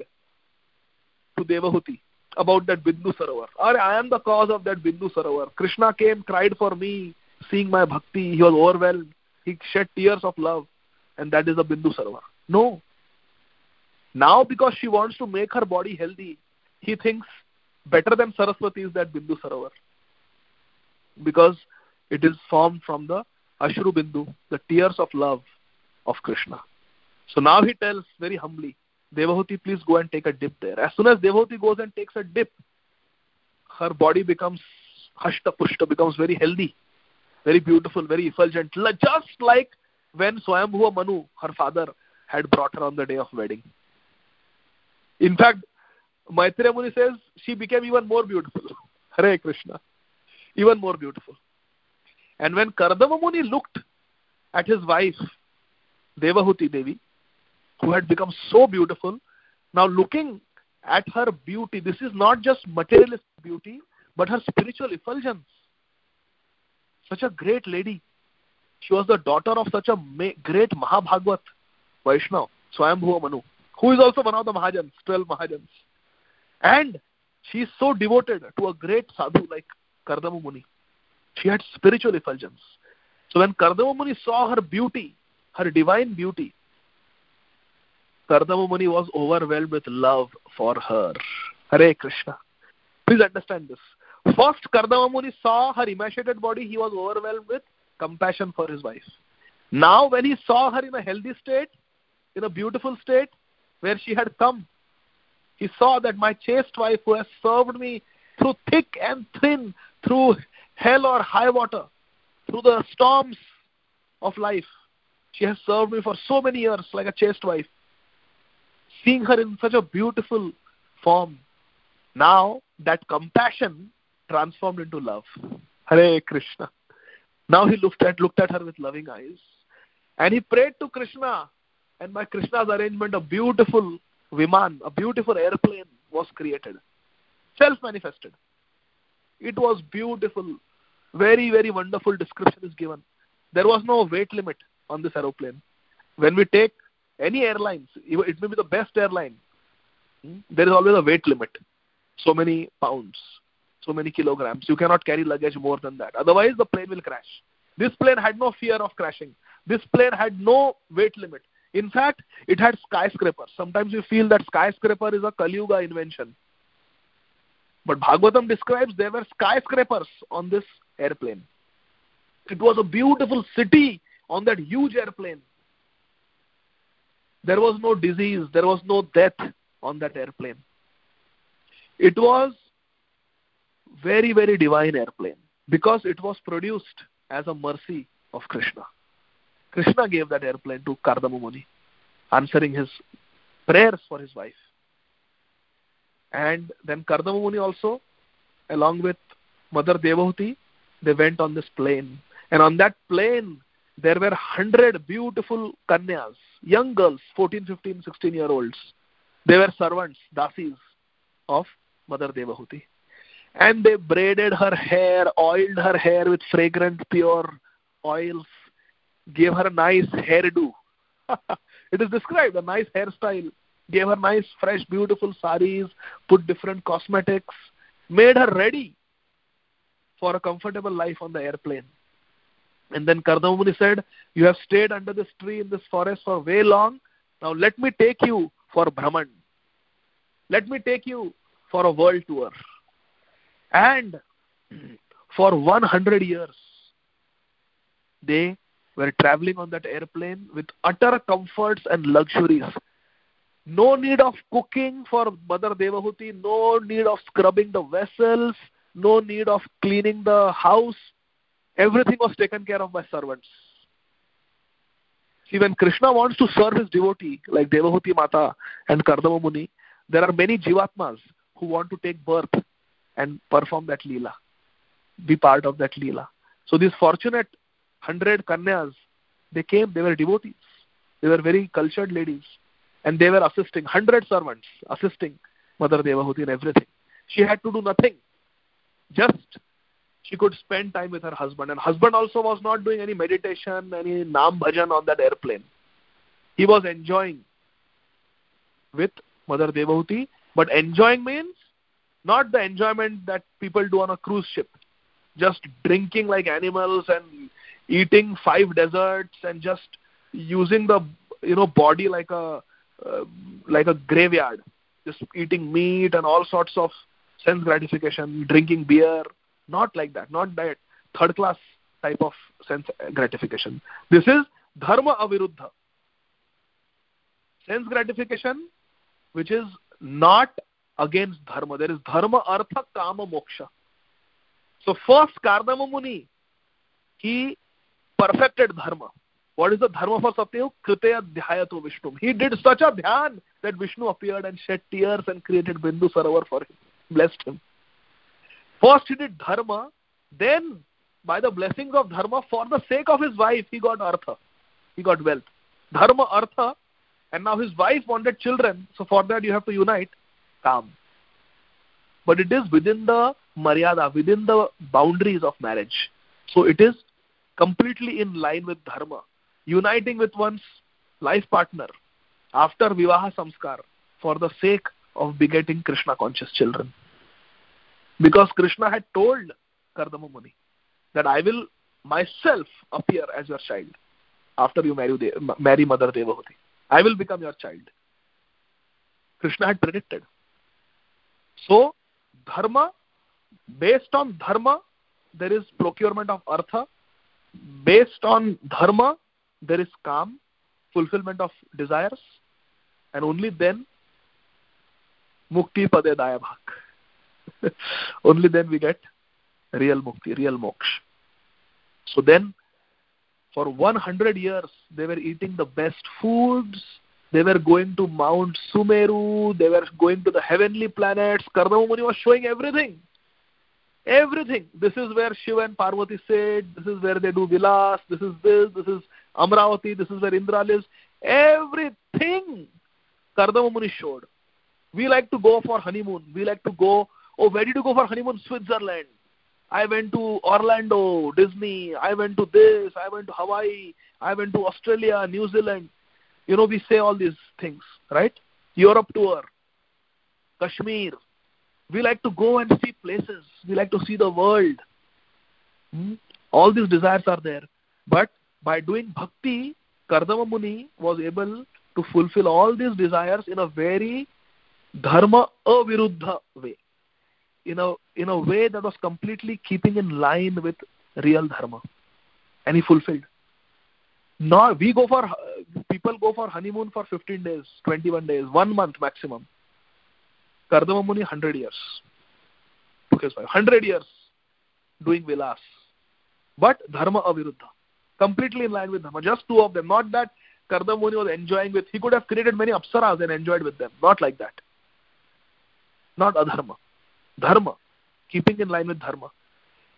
to Devahuti about that Bindu Sarovar. I am the cause of that Bindu Sarovar. Krishna came, cried for me, seeing my bhakti. He was overwhelmed. He shed tears of love, and that is the Bindu Sarovar. No. Now because she wants to make her body healthy, he thinks better than Saraswati is that Bindu Sarovar, because it is formed from the Ashru Bindu, the tears of love of Krishna. So now he tells very humbly, Devahuti, please go and take a dip there. As soon as Devahuti goes and takes a dip, her body becomes hashta pushta, becomes very healthy, very beautiful, very effulgent, just like when Swayambhuva Manu, her father, had brought her on the day of wedding. In fact, Maitreya Muni says she became even more beautiful. Hare Krishna. Even more beautiful. And when Kardama Muni looked at his wife, Devahuti Devi, who had become so beautiful, now looking at her beauty, this is not just materialistic beauty, but her spiritual effulgence. Such a great lady. She was the daughter of such a great Mahabhagvat Vaishnav, Swayambhuva Manu, who is also one of the Mahajans, twelve Mahajans. And she is so devoted to a great sadhu like Kardama Muni. She had spiritual effulgence. So when Kardama Muni saw her beauty, her divine beauty, Kardama Muni was overwhelmed with love for her. Hare Krishna. Please understand this. First, Kardama Muni saw her emaciated body, he was overwhelmed with compassion for his wife. Now when he saw her in a healthy state, in a beautiful state, where she had come, he saw that my chaste wife, who has served me through thick and thin, through hell or high water, through the storms of life, she has served me for so many years like a chaste wife. Seeing her in such a beautiful form, now that compassion transformed into love. Hare Krishna. Now he looked at, looked at her with loving eyes, and he prayed to Krishna, and by Krishna's arrangement, a beautiful Viman, a beautiful airplane was created. Self-manifested. It was beautiful. Very, very wonderful description is given. There was no weight limit on this aeroplane. When we take any airlines, it may be the best airline, there is always a weight limit. So many pounds, so many kilograms. You cannot carry luggage more than that. Otherwise, the plane will crash. This plane had no fear of crashing. This plane had no weight limit. In fact, it had skyscrapers. Sometimes you feel that skyscraper is a Kali Yuga invention. But Bhagavatam describes there were skyscrapers on this airplane. It was a beautiful city on that huge airplane. There was no disease, there was no death on that airplane. It was very, very divine airplane because it was produced as a mercy of Krishna. Krishna gave that airplane to Kardama Muni, answering his prayers for his wife. And then Kardama Muni also, along with Mother Devahuti, they went on this plane. And on that plane, there were hundred beautiful kanyas, young girls, fourteen, fifteen, sixteen year olds. They were servants, dasis of Mother Devahuti. And they braided her hair, oiled her hair with fragrant, pure oils, gave her a nice hairdo. It is described, a nice hairstyle, gave her nice, fresh, beautiful saris, put different cosmetics, made her ready for a comfortable life on the airplane. And then Kardama Muni said, you have stayed under this tree in this forest for way long. Now let me take you for Brahman. Let me take you for a world tour. And for one hundred years, they were traveling on that airplane with utter comforts and luxuries. No need of cooking for Mother Devahuti, no need of scrubbing the vessels, no need of cleaning the house. Everything was taken care of by servants. See, when Krishna wants to serve his devotee, like Devahuti Mata and Kardama Muni, there are many Jivatmas who want to take birth and perform that Leela, be part of that Leela. So these fortunate hundred Kanyas, they came, they were devotees. They were very cultured ladies. And they were assisting, hundred servants assisting Mother Devahuti in everything. She had to do nothing. Just she could spend time with her husband. And husband also was not doing any meditation, any Naam Bhajan on that airplane. He was enjoying with Mother Devahuti. But enjoying means not the enjoyment that people do on a cruise ship. Just drinking like animals and eating five desserts and just using the you know body like a uh, like a graveyard. Just eating meat and all sorts of sense gratification, drinking beer. Not like that. Not that third class type of sense gratification. This is dharma aviruddha. Sense gratification which is not against dharma. There is dharma, artha, kama, moksha. So first Kardama Muni, he perfected dharma. What is the dharma for Satyayug? Kriteya dhyayato Vishnu. He did such a dhyan that Vishnu appeared and shed tears and created Bindu Sarovar for him. Blessed him. First he did dharma, then by the blessings of dharma, for the sake of his wife, he got artha. He got wealth. Dharma, artha, and now his wife wanted children, so for that you have to unite Kam. But it is within the maryada, within the boundaries of marriage. So it is completely in line with dharma. Uniting with one's life partner after Vivaha Samskar for the sake of begetting Krishna conscious children. Because Krishna had told Kardama Muni that I will myself appear as your child after you marry, De- marry Mother Devahuti. I will become your child. Krishna had predicted. So, dharma, based on dharma, there is procurement of artha. Based on dharma, there is kam, fulfillment of desires. And only then, mukti pade daya bhak. Only then we get real mukti, real moksha. So then, for one hundred years, they were eating the best foods. They were going to Mount Sumeru. They were going to the heavenly planets. Kardama Muni was showing everything. Everything. This is where Shiva and Parvati sit. This is where they do Vilas. This is this. This is Amravati. This is where Indra lives. Everything Kardama Muni showed. We like to go for honeymoon. We like to go, oh, where did you go for honeymoon? Switzerland. I went to Orlando, Disney. I went to this. I went to Hawaii. I went to Australia, New Zealand. You know, we say all these things, right? Europe tour, Kashmir. We like to go and see places. We like to see the world. Hmm? All these desires are there. But by doing bhakti, Kardama Muni was able to fulfill all these desires in a very dharma aviruddha way. In a, in a way that was completely keeping in line with real dharma. And he fulfilled. Now we go for, people go for honeymoon for fifteen days, twenty-one days, one month maximum. Kardama Muni, one hundred years. Took his wife, one hundred years doing vilas. But dharma aviruddha. Completely in line with dharma. Just two of them. Not that Kardama Muni was enjoying with, he could have created many apsaras and enjoyed with them. Not like that. Not adharma. Dharma. Keeping in line with dharma.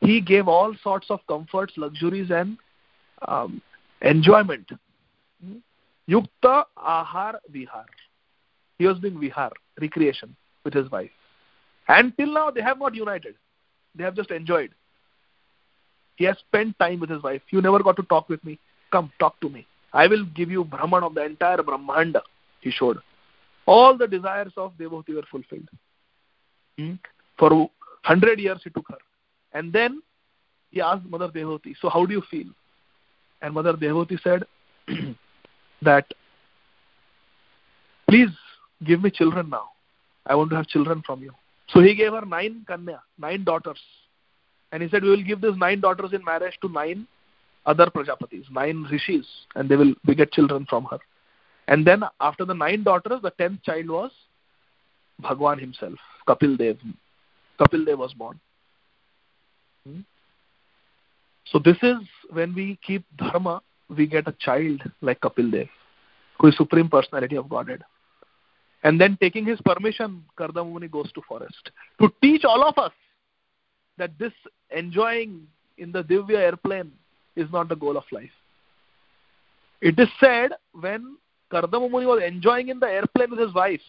he gave all sorts of comforts, luxuries, and um, enjoyment. Yukta ahar vihar. He was doing vihar, recreation, with his wife. And till now, they have not united. They have just enjoyed. He has spent time with his wife. You never got to talk with me. Come, talk to me. I will give you Brahman of the entire Brahmanda, he showed. All the desires of Devahuti were fulfilled. Hmm? For one hundred years he took her. And then he asked Mother Devahuti, so how do you feel? And Mother Devahuti said that, please give me children now. I want to have children from you. So he gave her nine kanya, nine daughters. And he said, we will give these nine daughters in marriage to nine other Prajapatis, nine rishis, and they will beget children from her. And then after the nine daughters, the tenth child was Bhagwan himself, Kapil Dev. Kapil Dev was born. Hmm? So this is when we keep dharma, we get a child like Kapil Dev, who is Supreme Personality of Godhead. And then taking his permission, Kardama Muni goes to forest to teach all of us that this enjoying in the Divya airplane is not the goal of life. It is said when Kardama Muni was enjoying in the airplane with his wife,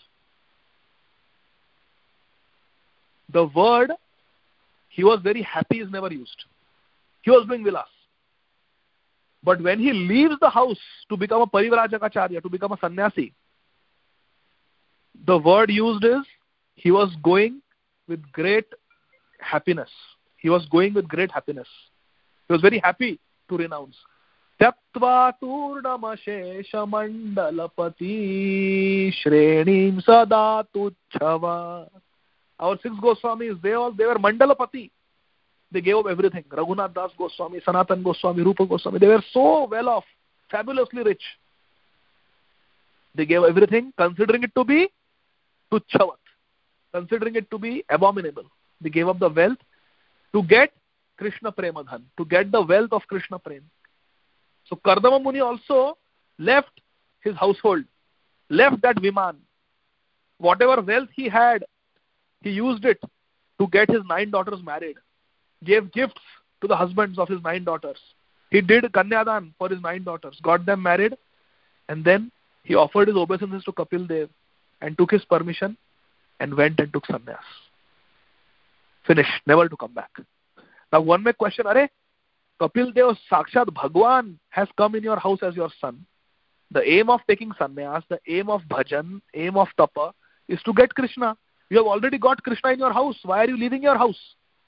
the word he was very happy is never used. He was doing vilas. But when he leaves the house to become a Parivrajaka-charya, to become a sannyasi, the word used is he was going with great happiness. He was going with great happiness. He was very happy to renounce. Tyaktva turnamashesha mandalapati shrenim sada tuchhava. Our six Goswamis, they all they were mandalapati. They gave up everything. Raghunath Das Goswami, Sanatan Goswami, Rupa Goswami. They were so well off, fabulously rich. They gave everything, considering it to be tuchhavat, considering it to be abominable. They gave up the wealth to get Krishna Premadhan, to get the wealth of Krishna Prem. So Kardama Muni also left his household, left that Viman. Whatever wealth he had, he used it to get his nine daughters married, gave gifts to the husbands of his nine daughters. He did Kanyadan for his nine daughters, got them married, and then he offered his obeisances to Kapil Dev and took his permission and went and took sannyas. Finished, never to come back. Now one may question, Are, Kapil Dev Sakshat Bhagwan has come in your house as your son. The aim of taking sannyas, the aim of bhajan, aim of tapa is to get Krishna. You have already got Krishna in your house. Why are you leaving your house?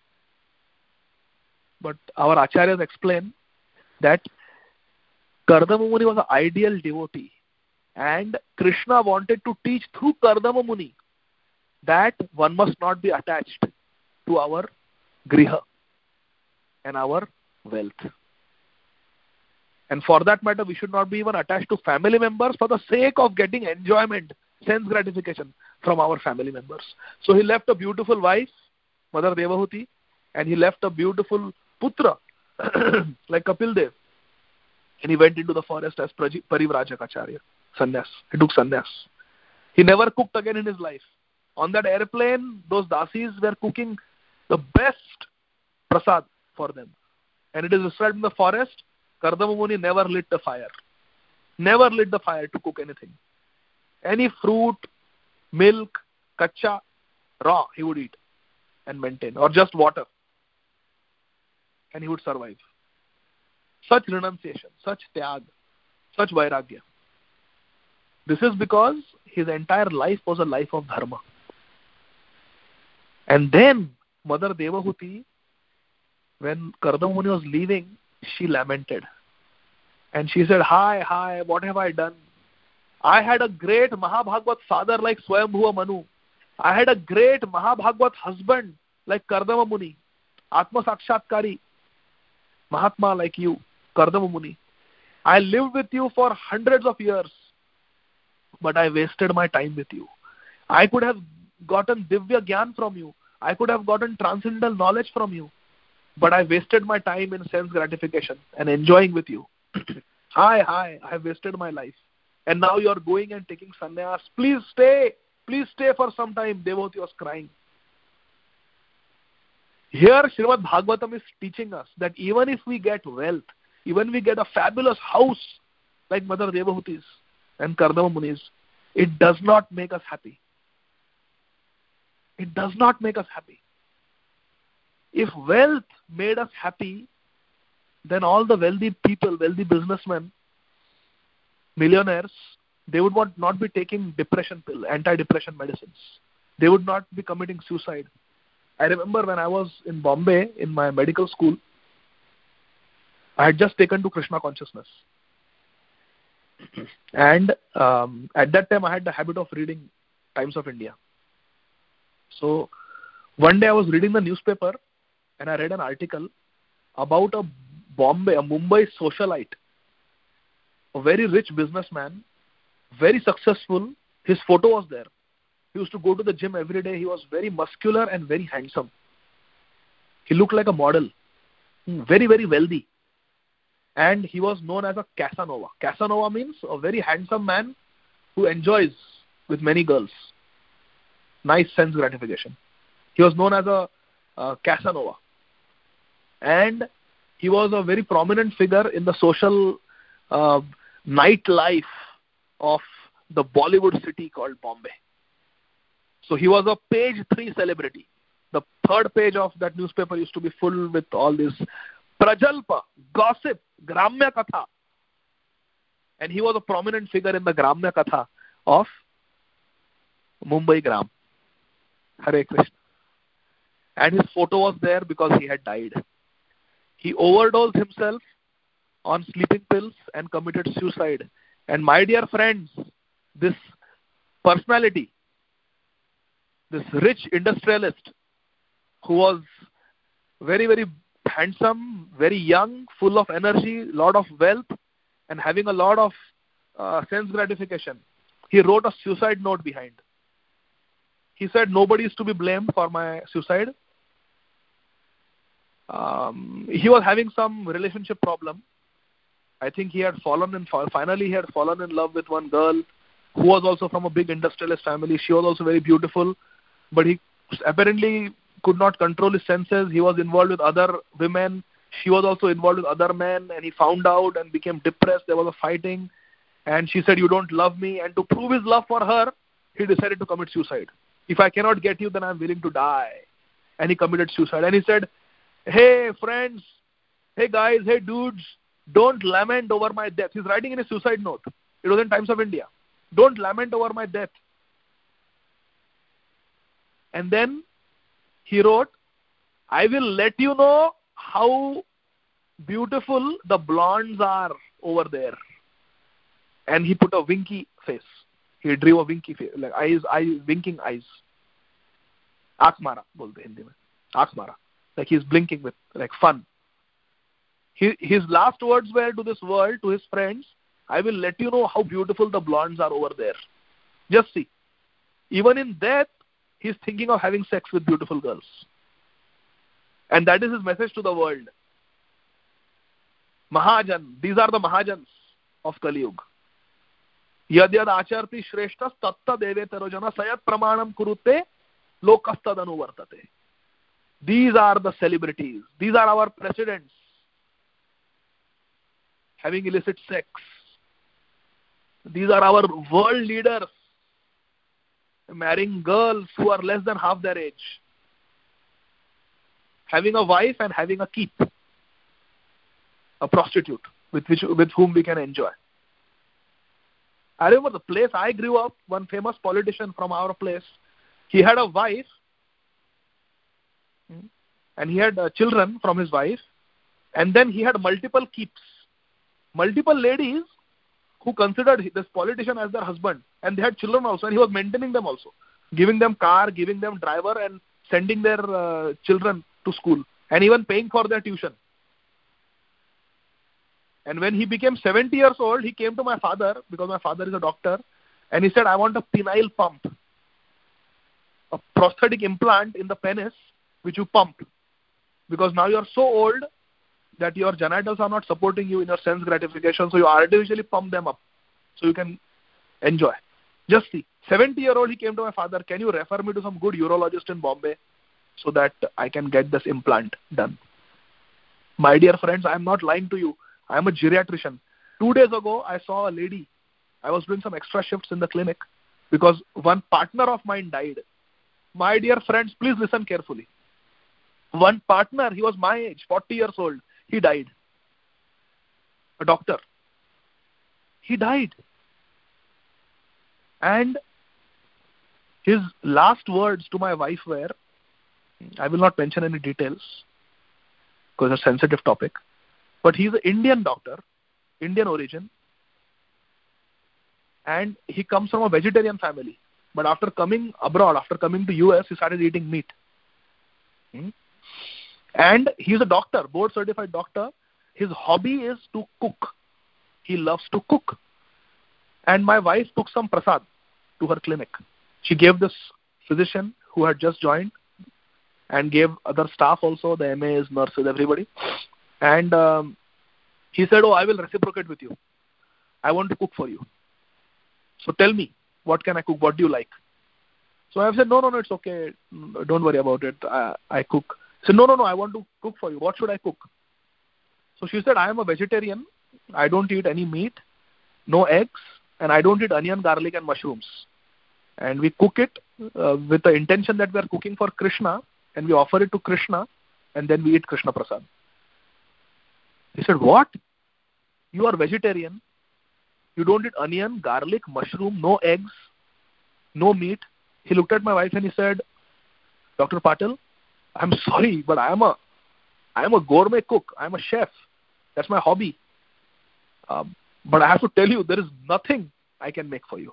But our acharyas explain that Kardama Muni was an ideal devotee. And Krishna wanted to teach through Kardama Muni that one must not be attached to our griha and our wealth. And for that matter, we should not be even attached to family members for the sake of getting enjoyment, sense gratification from our family members. So he left a beautiful wife, Mother Devahuti, and he left a beautiful putra like Kapil Dev. And he went into the forest as Parivrajaka-charya, sannyas. He took sannyas. He never cooked again in his life. On that airplane, those dasis were cooking the best prasad for them. And it is described in the forest, Kardama Muni never lit the fire. Never lit the fire to cook anything. Any fruit, milk, kacha, raw, he would eat and maintain. Or just water. And he would survive. Such renunciation, such tyag, such vairagya. This is because his entire life was a life of dharma. And then Mother Devahuti, when Kardama Muni was leaving, she lamented. And she said, Hi, hi, what have I done? I had a great Mahabhagvat father like Swayambhuva Manu. I had a great Mahabhagvat husband like Kardama Muni, Atma Sakshatkari, Mahatma like you, Kardama Muni. I lived with you for hundreds of years, but I wasted my time with you. I could have gotten Divya Gyan from you. I could have gotten transcendental knowledge from you, but I wasted my time in sense gratification and enjoying with you. Hi, hi, I have wasted my life. And now you are going and taking sannyas. Please stay. Please stay for some time. Devotee was crying. Here, Srimad Bhagavatam is teaching us that even if we get wealth, even we get a fabulous house like Mother Devahuti's and Kardama Muni's, it does not make us happy. It does not make us happy. If wealth made us happy, then all the wealthy people, wealthy businessmen, millionaires, they would not be taking depression pill, anti-depression medicines. They would not be committing suicide. I remember when I was in Bombay in my medical school, I had just taken to Krishna consciousness. And um, at that time I had the habit of reading Times of India. So one day I was reading the newspaper and I read an article about a Bombay, a Mumbai socialite, a very rich businessman, very successful. His photo was there. He used to go to the gym every day. He was very muscular and very handsome. He looked like a model. Very, very wealthy. And he was known as a Casanova. Casanova means a very handsome man who enjoys with many girls. Nice sense gratification. He was known as a uh, Casanova. And he was a very prominent figure in the social uh, nightlife of the Bollywood city called Bombay. So he was a page three celebrity. The third page of that newspaper used to be full with all this prajalpa, gossip, gramya katha. And he was a prominent figure in the gramya katha of Mumbai Gram. Hare Krishna. And his photo was there because he had died. He overdosed himself on sleeping pills and committed suicide. And my dear friends, this personality, this rich industrialist who was very, very handsome, very young, full of energy, lot of wealth, and having a lot of uh, sense gratification, he wrote a suicide note behind. He said, nobody is to be blamed for my suicide. Um, he was having some relationship problem. I think he had fallen in, finally he had fallen in love with one girl who was also from a big industrialist family. She was also very beautiful, but he apparently could not control his senses. He was involved with other women. She was also involved with other men, and he found out and became depressed. There was a fighting, and she said, you don't love me. And to prove his love for her, he decided to commit suicide. If I cannot get you, then I'm willing to die. And he committed suicide. And he said, hey friends, hey guys, hey dudes, don't lament over my death. He's writing in a suicide note. It was in Times of India. Don't lament over my death. And then he wrote, I will let you know how beautiful the blondes are over there. And he put a winky face. He drew a winky face, like eyes, eyes, winking eyes. Aankh mara, bolte Hindi mein. Aankh mara. Like he's blinking with, like fun. He, his last words were to this world, to his friends, I will let you know how beautiful the blondes are over there. Just see. Even in death, he's thinking of having sex with beautiful girls. And that is his message to the world. Mahajan, these are the Mahajans of Kali Yuga. Yad yad acharti shreshtas tatta deve tarojana sayat pramanam kurute lokastadanu vartate. These are the celebrities. These are our presidents having illicit sex. These are our world leaders marrying girls who are less than half their age. Having a wife and having a keep. A prostitute with, which, with whom we can enjoy. I remember the place I grew up, one famous politician from our place, he had a wife and he had uh, children from his wife, and then he had multiple keeps. Multiple ladies who considered this politician as their husband, and they had children also, and he was maintaining them also, giving them car, giving them driver, and sending their uh, children to school, and even paying for their tuition. And when he became seventy years old, he came to my father, because my father is a doctor, and he said, I want a penile pump, a prosthetic implant in the penis, which you pump, because now you are so old that your genitals are not supporting you in your sense gratification, so you artificially pump them up, so you can enjoy. Just see, seventy year old, he came to my father, can you refer me to some good urologist in Bombay? so that I can get this implant done. My dear friends, I am not lying to you. I am a geriatrician. Two days ago, I saw a lady. I was doing some extra shifts in the clinic because one partner of mine died. My dear friends, please listen carefully. One partner, he was my age, forty years old. He died. A doctor. He died. And his last words to my wife were, I will not mention any details because it's a sensitive topic, but he's an Indian doctor, Indian origin, and he comes from a vegetarian family. But after coming abroad, after coming to U S, he started eating meat. Hmm? And he's a doctor, board certified doctor. His hobby is to cook. He loves to cook. And my wife took some prasad to her clinic. She gave this physician who had just joined and gave other staff also, the M As, nurses, everybody. And um, he said, oh, I will reciprocate with you. I want to cook for you. So tell me, what can I cook? What do you like? So I said, no, no, no, it's okay. Don't worry about it. I, I cook. He said, no, no, no, I want to cook for you. What should I cook? So she said, I am a vegetarian. I don't eat any meat, no eggs, and I don't eat onion, garlic, and mushrooms. And we cook it uh, with the intention that we are cooking for Krishna, and we offer it to Krishna, and then we eat Krishna Prasad. He said, what? You are vegetarian. You don't eat onion, garlic, mushroom, no eggs, no meat. He looked at my wife and he said, Doctor Patil, I'm sorry, but I am a, I am a gourmet cook. I am a chef. That's my hobby. Um, but I have to tell you, there is nothing I can make for you.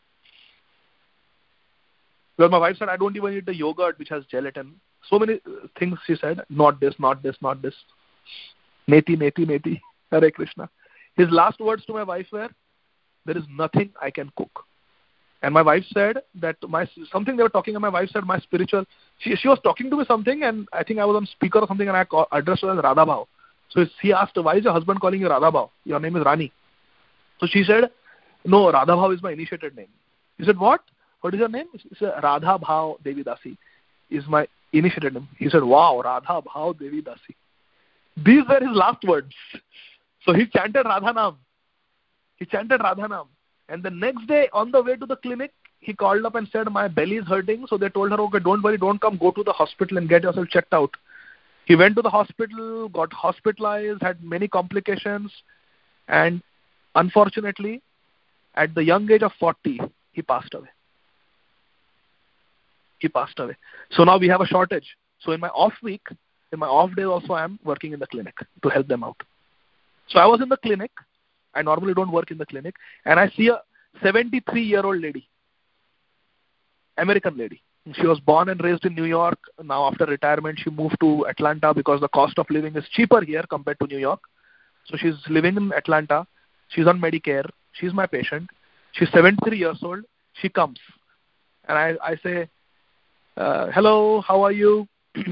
Well, my wife said, I don't even eat the yogurt which has gelatin. So many things she said, not this, not this, not this. Neti, neti, neti. Hare Krishna. His last words to my wife were, there is nothing I can cook. And my wife said that my something they were talking, and my wife said my spiritual, she, she was talking to me something, and I think I was on speaker or something, and I call, addressed her as Radha Bhav. So he asked, why is your husband calling you Radha Bhav? Your name is Rani. So she said, no, Radha Bhav is my initiated name. He said, what? What is your name? She said, Radha Bhav Devi Dasi is my initiated name. He said, wow, Radha Bhav Devi Dasi. These were his last words. So he chanted Radha Nam. He chanted Radha Nam. And the next day, on the way to the clinic, he called up and said, my belly is hurting. So they told her, okay, don't worry, don't come, go to the hospital and get yourself checked out. He went to the hospital, got hospitalized, had many complications, and unfortunately, at the young age of forty, he passed away. He passed away. So now we have a shortage. So in my off week, in my off day also, I am working in the clinic to help them out. So I was in the clinic. I normally don't work in the clinic. And I see a seventy-three-year-old lady, American lady. She was born and raised in New York. Now after retirement, she moved to Atlanta because the cost of living is cheaper here compared to New York. So she's living in Atlanta. She's on Medicare. She's my patient. She's seventy-three years old. She comes. And I, I say, uh, hello, how are you?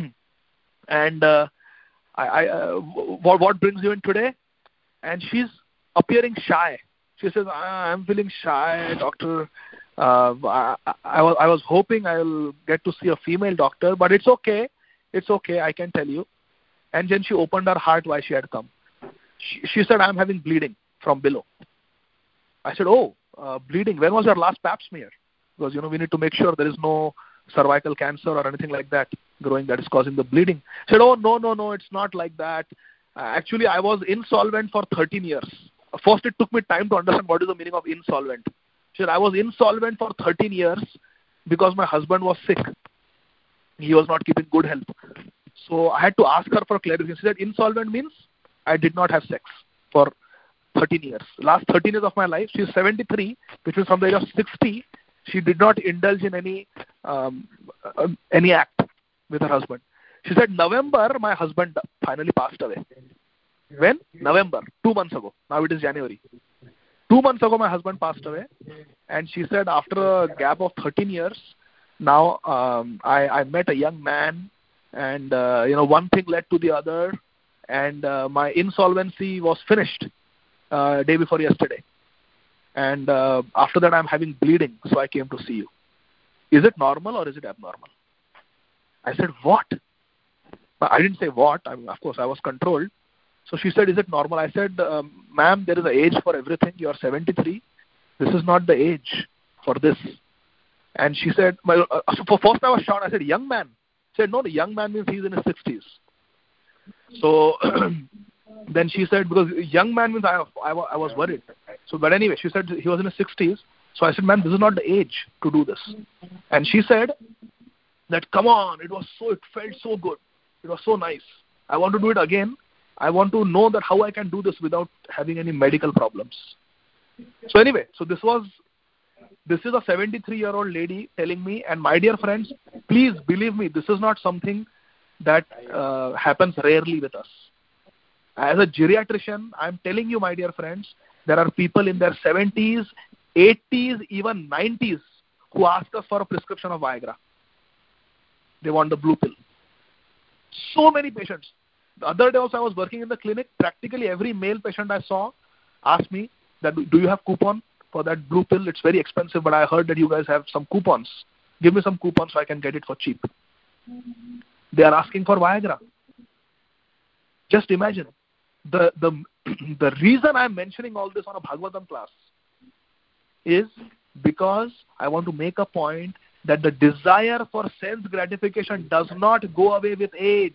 and uh, I, I, uh, what, what brings you in today? And she's appearing shy. She says, I'm feeling shy, doctor. Uh, I, I, was, I was hoping I'll get to see a female doctor, but it's okay. It's okay, I can tell you. And then she opened her heart why she had come. She, she said, I'm having bleeding from below. I said, oh, uh, bleeding. When was your last pap smear? Because, you know, we need to make sure there is no cervical cancer or anything like that growing that is causing the bleeding. I said, oh, no, no, no, it's not like that. Uh, actually, I was insolvent for thirteen years. First, it took me time to understand what is the meaning of insolvent. She said, I was insolvent for thirteen years because my husband was sick. He was not keeping good health. So I had to ask her for clarification. She said, insolvent means I did not have sex for thirteen years. Last thirteen years of my life, she's seventy-three, which is from the age of sixty. She did not indulge in any um, uh, any act with her husband. She said, November, my husband finally passed away. When? November, two months ago. Now it is January. Two months ago, my husband passed away. And she said, after a gap of thirteen years, now um, I, I met a young man, and uh, you know, one thing led to the other, and uh, my insolvency was finished uh, day before yesterday. And uh, after that, I'm having bleeding, so I came to see you. Is it normal or is it abnormal? I said, what? I didn't say what. I mean, of course, I was controlled. So she said, is it normal? I said, um, ma'am, there is an age for everything. You are seventy-three. This is not the age for this. And she said, well, uh, so for first I was shocked. I said, young man. She said, no, the young man means he's in his sixties. So then she said, because young man means I, I, I was worried. So, but anyway, she said he was in his sixties. So I said, ma'am, this is not the age to do this. And she said that, come on, it was so, it felt so good. It was so nice. I want to do it again. I want to know that how I can do this without having any medical problems. So anyway, so this was, this is a seventy-three-year-old lady telling me, and my dear friends, please believe me, this is not something that uh, happens rarely with us. As a geriatrician, I'm telling you, my dear friends, there are people in their seventies, eighties, even nineties who ask us for a prescription of Viagra. They want the blue pill. So many patients. The other day also I was working in the clinic. Practically every male patient I saw asked me that, do you have coupon for that blue pill? It's very expensive, but I heard that you guys have some coupons. Give me some coupons so I can get it for cheap. Mm-hmm. They are asking for Viagra. Just imagine. The, the, the reason I'm mentioning all this on a Bhagavatam class is because I want to make a point that the desire for sense gratification does not go away with age.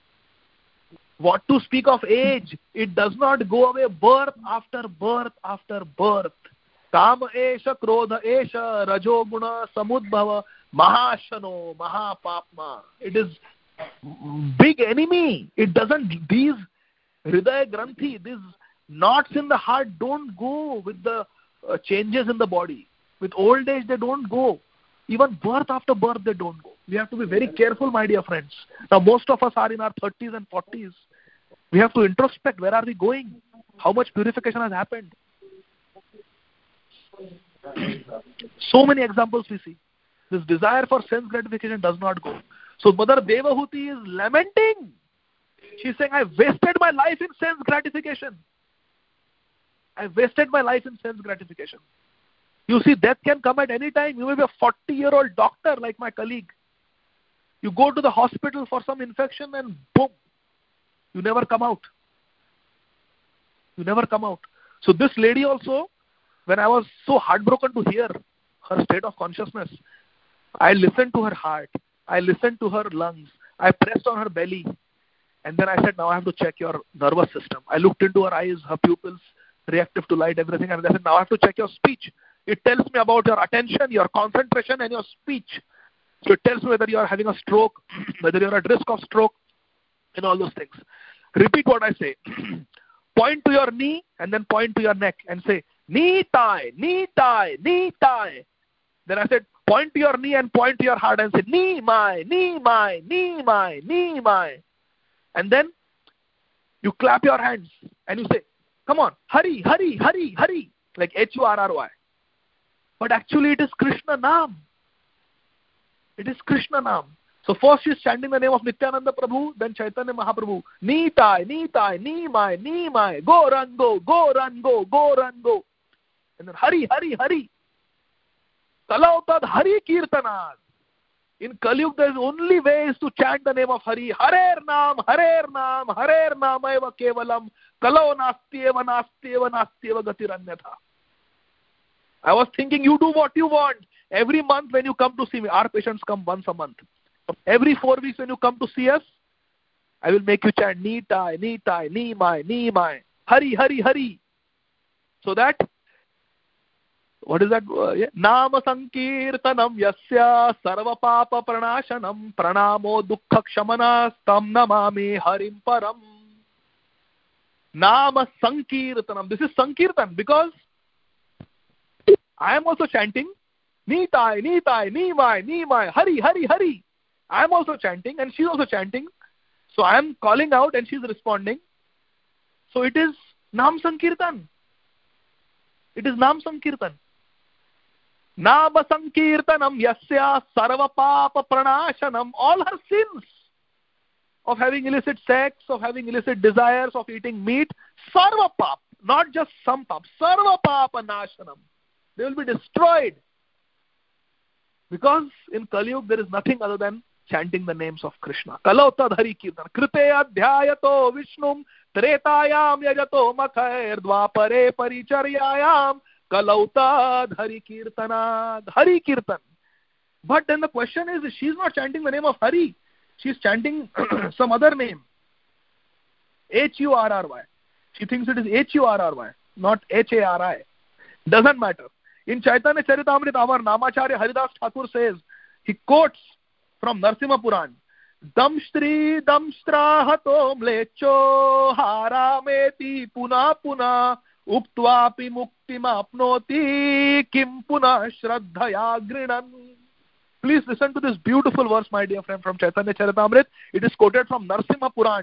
What to speak of age? It does not go away birth after birth after birth. Kama esha, krodha esha, rajoguna, samudbhava, mahashano, mahapapma. It is big enemy. It doesn't, these hridaya granthi, these knots in the heart don't go with the uh, changes in the body. With old age, they don't go. Even birth after birth, they don't go. We have to be very careful, my dear friends. Now, most of us are in our thirties and forties. We have to introspect. Where are we going? How much purification has happened? So many examples we see. This desire for sense gratification does not go. So Mother Devahuti is lamenting. She's saying, I wasted my life in sense gratification. I wasted my life in sense gratification. You see, death can come at any time. You may be a forty-year-old doctor like my colleague. You go to the hospital for some infection and boom, you never come out. You never come out. So this lady also, when I was so heartbroken to hear her state of consciousness, I listened to her heart. I listened to her lungs. I pressed on her belly. And then I said, now I have to check your nervous system. I looked into her eyes, her pupils, reactive to light, everything. And I said, now I have to check your speech. It tells me about your attention, your concentration, and your speech. So it tells me whether you are having a stroke, whether you are at risk of stroke, and all those things. Repeat what I say. Point to your knee and then point to your neck and say, knee tie, knee tie, knee tie. Then I said, point to your knee and point to your heart and say, knee my, knee my, knee my, knee my. And then you clap your hands and you say, come on, hurry, hurry, hurry, hurry, like H U R R Y. But actually it is Krishna Nam. It is Krishna Nam. So first she is chanting the name of Nityananda Prabhu, then Chaitanya Mahaprabhu. Nitai, Nitai, Nimai, Nimai, go run, go, go run, go, go run, go. And then Hari, Hari, Hari. Kalautad Hari Kirtanad. In Kaliyug, the only way is to chant the name of Hari. Harer Nam, Harer Nam, Harer Nam eva kevalam. Kalau nasti eva nasti eva nasti eva gatiranyatha. I was thinking, you do what you want. Every month when you come to see me, our patients come once a month. Every four weeks when you come to see us, I will make you chant Nitai, Nitai, Nimai, Nimai, Hari, Hari, Hari. So that, what is that? Uh, yeah. Nama Sankirtanam Yasya Sarva Papa Pranashanam Pranamo Dukkha Kshamana Tam Namami Harim Param. Nama Sankirtanam. This is Sankirtan because I am also chanting Nitai, Nitai, Nimai, Nimai, Hari, Hari, Hari. I am also chanting and she is also chanting. So I am calling out and she is responding. So it is Nam Sankirtan. It is Nam Sankirtan. Nama Sankirtanam Yasya Sarva Papa Pranashanam. All her sins of having illicit sex, of having illicit desires, of eating meat, Sarva Pap, not just some Pap, Sarva Papa Nashanam. They will be destroyed. Because in Kaliyug there is nothing other than chanting the names of Krishna. Kalauta dhari kirtan. Krite adhyayato vishnum tretayam yajato makhair dvapare paricharyayam kalauta dhari kirtana. Hari kirtan. But then the question is, she's not chanting the name of Hari. She's chanting some other name. H U R R Y. She thinks it is H U R R Y, not H A R I. Doesn't matter. In Chaitanya Charitamrita, our Namacharya Haridas Thakur says, he quotes from Narsimha Puran, Damstri damstrahato mlecho harameti puna puna uktvapi muktim apnoti kim puna shraddhaya grinan. Please listen to this beautiful verse, my dear friend, from Chaitanya Charitamrita. It is quoted from Narsimha Puran.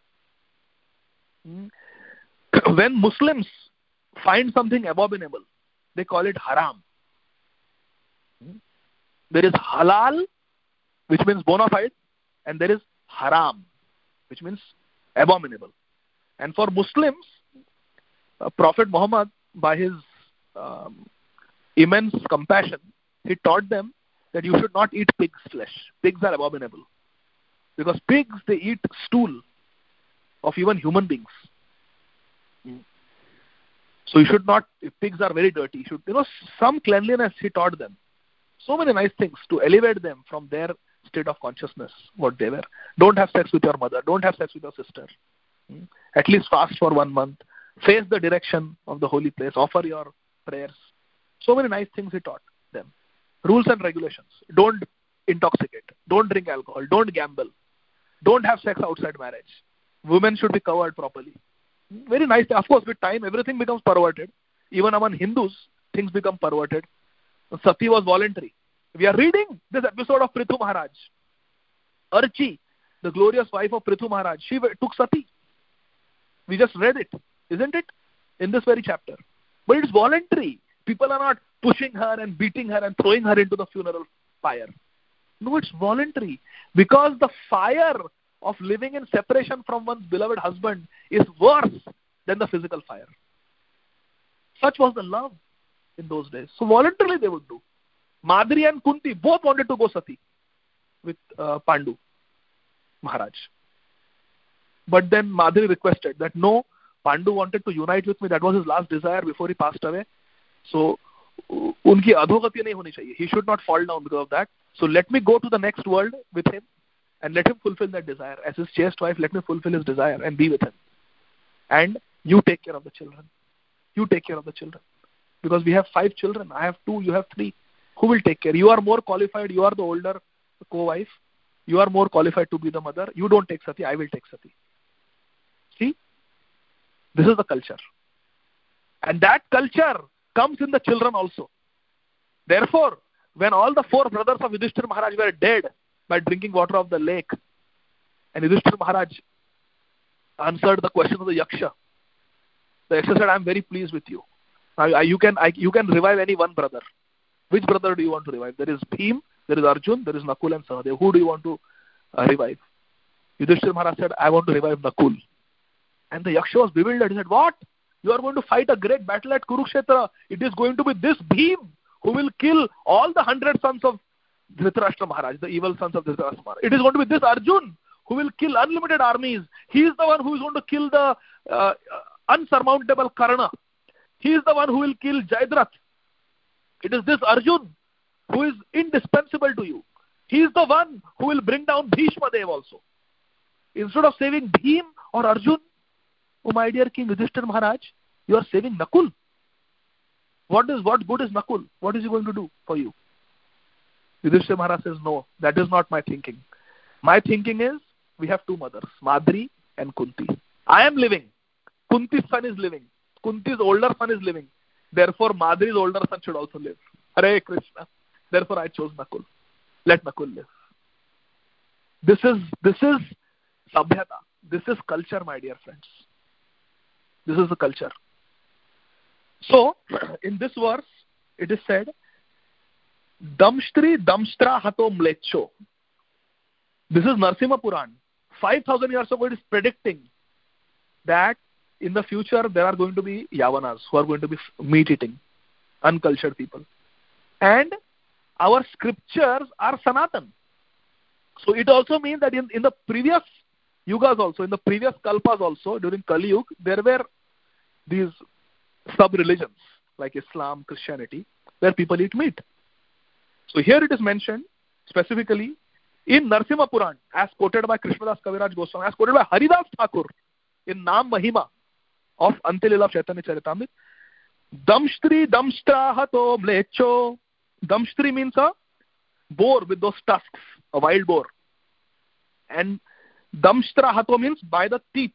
When Muslims find something abominable, they call it haram. There is halal, which means bona fide, and there is haram, which means abominable. And for Muslims, uh, Prophet Muhammad, by his um, immense compassion, he taught them that you should not eat pig's flesh. Pigs are abominable. Because pigs, they eat stool of even human beings. So you should not, pigs are very dirty. You should, you know, some cleanliness he taught them. So many nice things to elevate them from their state of consciousness, what they were. Don't have sex with your mother. Don't have sex with your sister. At least fast for one month. Face the direction of the holy place. Offer your prayers. So many nice things he taught them. Rules and regulations. Don't intoxicate. Don't drink alcohol. Don't gamble. Don't have sex outside marriage. Women should be covered properly. Very nice. Of course, with time, everything becomes perverted. Even among Hindus, things become perverted. Sati was voluntary. We are reading this episode of Prithu Maharaj. Archi, the glorious wife of Prithu Maharaj, she took Sati. We just read it, isn't it? In this very chapter. But it's voluntary. People are not pushing her and beating her and throwing her into the funeral fire. No, it's voluntary. Because the fire of living in separation from one's beloved husband is worse than the physical fire. Such was the love in those days. So voluntarily they would do. Madri and Kunti both wanted to go Sati with uh, Pandu Maharaj. But then Madri requested that no, Pandu wanted to unite with me. That was his last desire before he passed away. So unki adhogati nahi honi chahiye. He should not fall down because of that. So let me go to the next world with him and let him fulfill that desire. As his chaste wife, let me fulfill his desire and be with him. And you take care of the children. You take care of the children. Because we have five children. I have two, you have three. Who will take care? You are more qualified. You are the older co-wife. You are more qualified to be the mother. You don't take Sati. I will take Sati. See? This is the culture. And that culture comes in the children also. Therefore, when all the four brothers of Yudhishthira Maharaj were dead by drinking water of the lake, and Yudhishthira Maharaj answered the question of the Yaksha, the Yaksha said, I am very pleased with you. Now, I, you, can, I, you can revive any one brother. Which brother do you want to revive? There is Bhim, there is Arjun, there is Nakul and Sahadev. Who do you want to uh, revive? Yudhishthira Maharaj said, I want to revive Nakul. And the Yaksha was bewildered. He said, what? You are going to fight a great battle at Kurukshetra. It is going to be this Bhim who will kill all the hundred sons of Dhritarashtra Maharaj, the evil sons of Dhritarashtra Maharaj. It is going to be this Arjun who will kill unlimited armies. He is the one who is going to kill the uh, unsurmountable Karna. He is the one who will kill Jayadratha. It is this Arjun who is indispensable to you. He is the one who will bring down Bhishma Dev also. Instead of saving Bhim or Arjun, oh my dear King Yudhishthira Maharaj, you are saving Nakul. What is what good is Nakul? What is he going to do for you? Yudhishthira Maharaj says, no, that is not my thinking. My thinking is, we have two mothers, Madri and Kunti. I am living. Kunti's son is living. Kunti's older son is living. Therefore, Madri's older son should also live. Hare Krishna. Therefore, I chose Nakul. Let Nakul live. This is, this is Sabhyata. This is culture, my dear friends. This is the culture. So, in this verse, it is said, Damstri damstra hato mlecho. This is Narsimha Puran. five thousand years ago, it is predicting that in the future, there are going to be Yavanas who are going to be meat-eating, uncultured people. And our scriptures are Sanatan. So it also means that in, in the previous yugas also, in the previous kalpas also, during Kali Yuga, there were these sub-religions like Islam, Christianity, where people eat meat. So here it is mentioned specifically in Narsimha Puran, as quoted by Krishnadas Kaviraj Goswami, as quoted by Haridas Thakur in Naam Mahima of Antilila of Chaitanya Charitamrita. Damstri damstrahato mlecho. Damstri means a boar with those tusks, a wild boar. And damstrahato means by the teeth.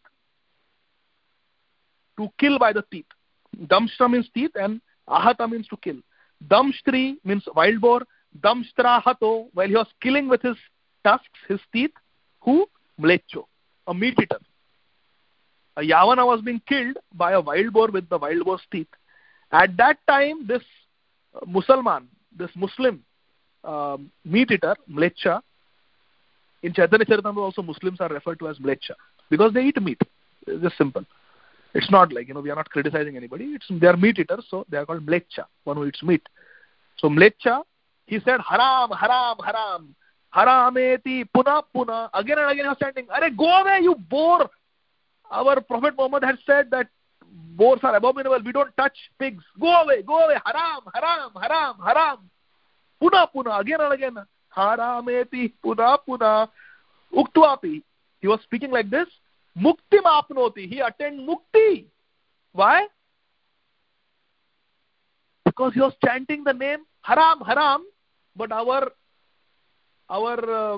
To kill by the teeth. Damstra means teeth and ahata means to kill. Damstri means wild boar. Damstrahato, while he was killing with his tusks, his teeth, who? Mlecho, a meat eater. A Yavana was being killed by a wild boar with the wild boar's teeth. At that time, this uh, Musalman, this Muslim uh, meat eater, Mlecha, in Chaitanya Charitamrita also Muslims are referred to as Mlecha because they eat meat. It's just simple. It's not like, you know, we are not criticizing anybody. It's they are meat eaters, so they are called Mlecha, one who eats meat. So Mlecha, he said, haram, haram, haram, harameti, puna, puna. Again and again he was chanting, Arey, go away, you boar. Our Prophet Muhammad had said that boars are abominable. We don't touch pigs. Go away, go away. Haram, haram, haram, haram. Puna, puna. Again and again. Harameti, puna, puna. Uktuapi. He was speaking like this. Mukti apnoti. He attained mukti. Why? Because he was chanting the name haram, haram. But our, our, uh,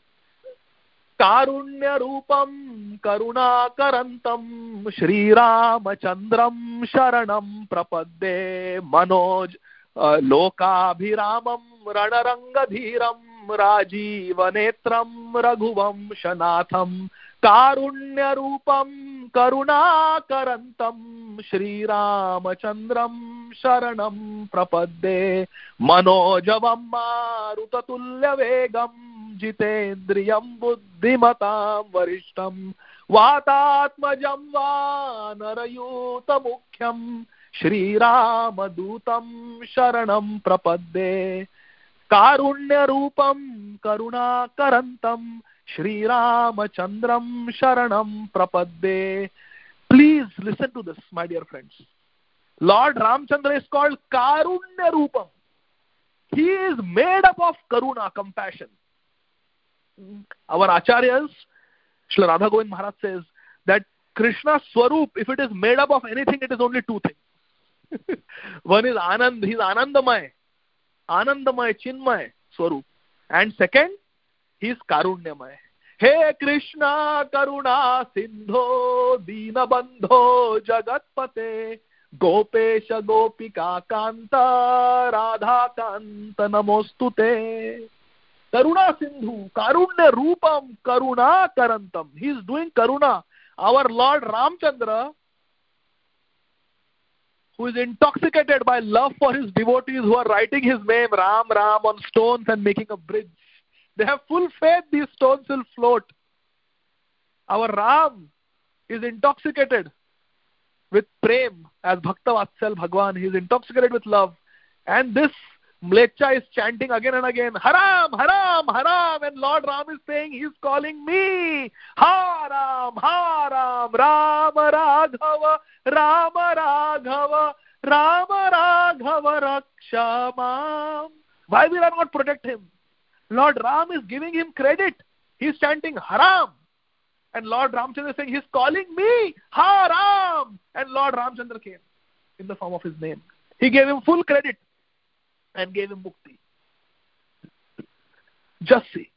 Karunya Rupam Karunakarantam Shri Ramachandram Sharanam Prapadde Manoj uh, Lokabhiramam Ranarangadhiram Rajivanetram Raghuvam Shanatham Karunya Rupam Karunakarantam Shri Ramachandram Sharanam Prapadde Manojavam Marutatulya Vegam Jitendriyam buddhimatam varishtam vatatmajam vanarayuta mukhyam Shri Ramadutam sharanam prapadde karunya rupam karunakarantam Shri Ramachandram sharanam prapadde. Please listen to this, my dear friends. Lord Ramchandra is called Karunya Rupam. He is made up of karuna, compassion. Our acharyas, Srila Radha Govind Maharaj says that Krishna's Swarup, if it is made up of anything, it is only two things. One is Anand, he's Anandamay, Anandamay, Chinmay Swarup. And second, he is Karunyamay. Hey Krishna Karuna Sindho Dina Bandho Jagatpate Gopesha Gopika Kanta Radha Kanta Namostute. Karuna Sindhu, Karunya Rupam, Karuna Karantam. He is doing Karuna. Our Lord Ramchandra, who is intoxicated by love for his devotees who are writing his name Ram Ram on stones and making a bridge. They have full faith these stones will float. Our Ram is intoxicated with prem as Bhakta Vatsal Bhagwan. He is intoxicated with love. And this Mlecha is chanting again and again, Haram, Haram, Haram. And Lord Ram is saying, he is calling me. Haram, Haram, Rama Raghava, Rama Raghava, Rama Raghava Rakshamam. Why will I not protect him? Lord Ram is giving him credit. He is chanting Haram. And Lord Ramchandra is saying, he is calling me Haram. And Lord Ramchandra came in the form of his name. He gave him full credit and gave him mukti. Just see.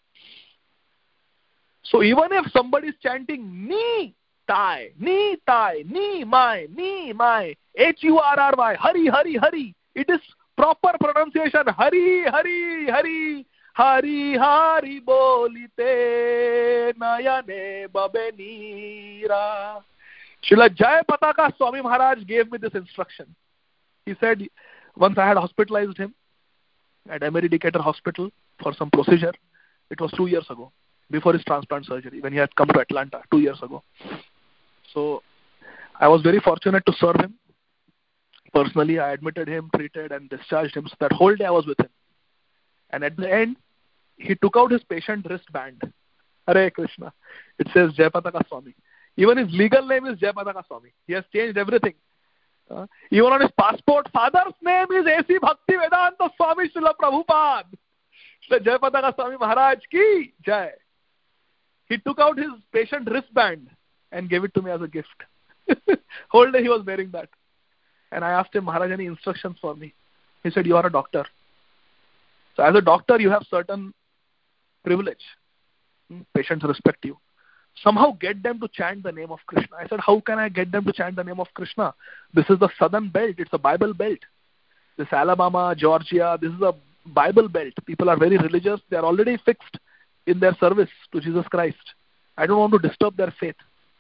So even if somebody is chanting Ni Tai, Ni Tai, Ni My, Ni My, H U R R Y, Hari, Hari, Hari, it is proper pronunciation. Hari, Hari, Hari, Hari, Hari, Bolite, Nayane, Babenira. Srila Jai Pataka Swami Maharaj gave me this instruction. He said, once I had hospitalized him at Emery Decatur Hospital for some procedure. It was two years ago, before his transplant surgery, when he had come to Atlanta two years ago. So I was very fortunate to serve him. Personally, I admitted him, treated and discharged him. So that whole day I was with him. And at the end, he took out his patient wristband. Hare Krishna. It says Jayapataka Swami. Even his legal name is Jayapataka Swami. He has changed everything. Uh, even on his passport, father's name is A C Bhakti Vedanta Swami Srila Prabhupada. So Jayapataka Swami Maharaj ki Jai. He took out his patient wristband and gave it to me as a gift. Whole day he was wearing that. And I asked him, Maharaj, any instructions for me? He said, you are a doctor. So as a doctor, you have certain privilege. Patients respect you. Somehow get them to chant the name of Krishna. I said, how can I get them to chant the name of Krishna? This is the southern belt. It's a Bible belt. This Alabama, Georgia, this is a Bible belt. People are very religious. They are already fixed in their service to Jesus Christ. I don't want to disturb their faith.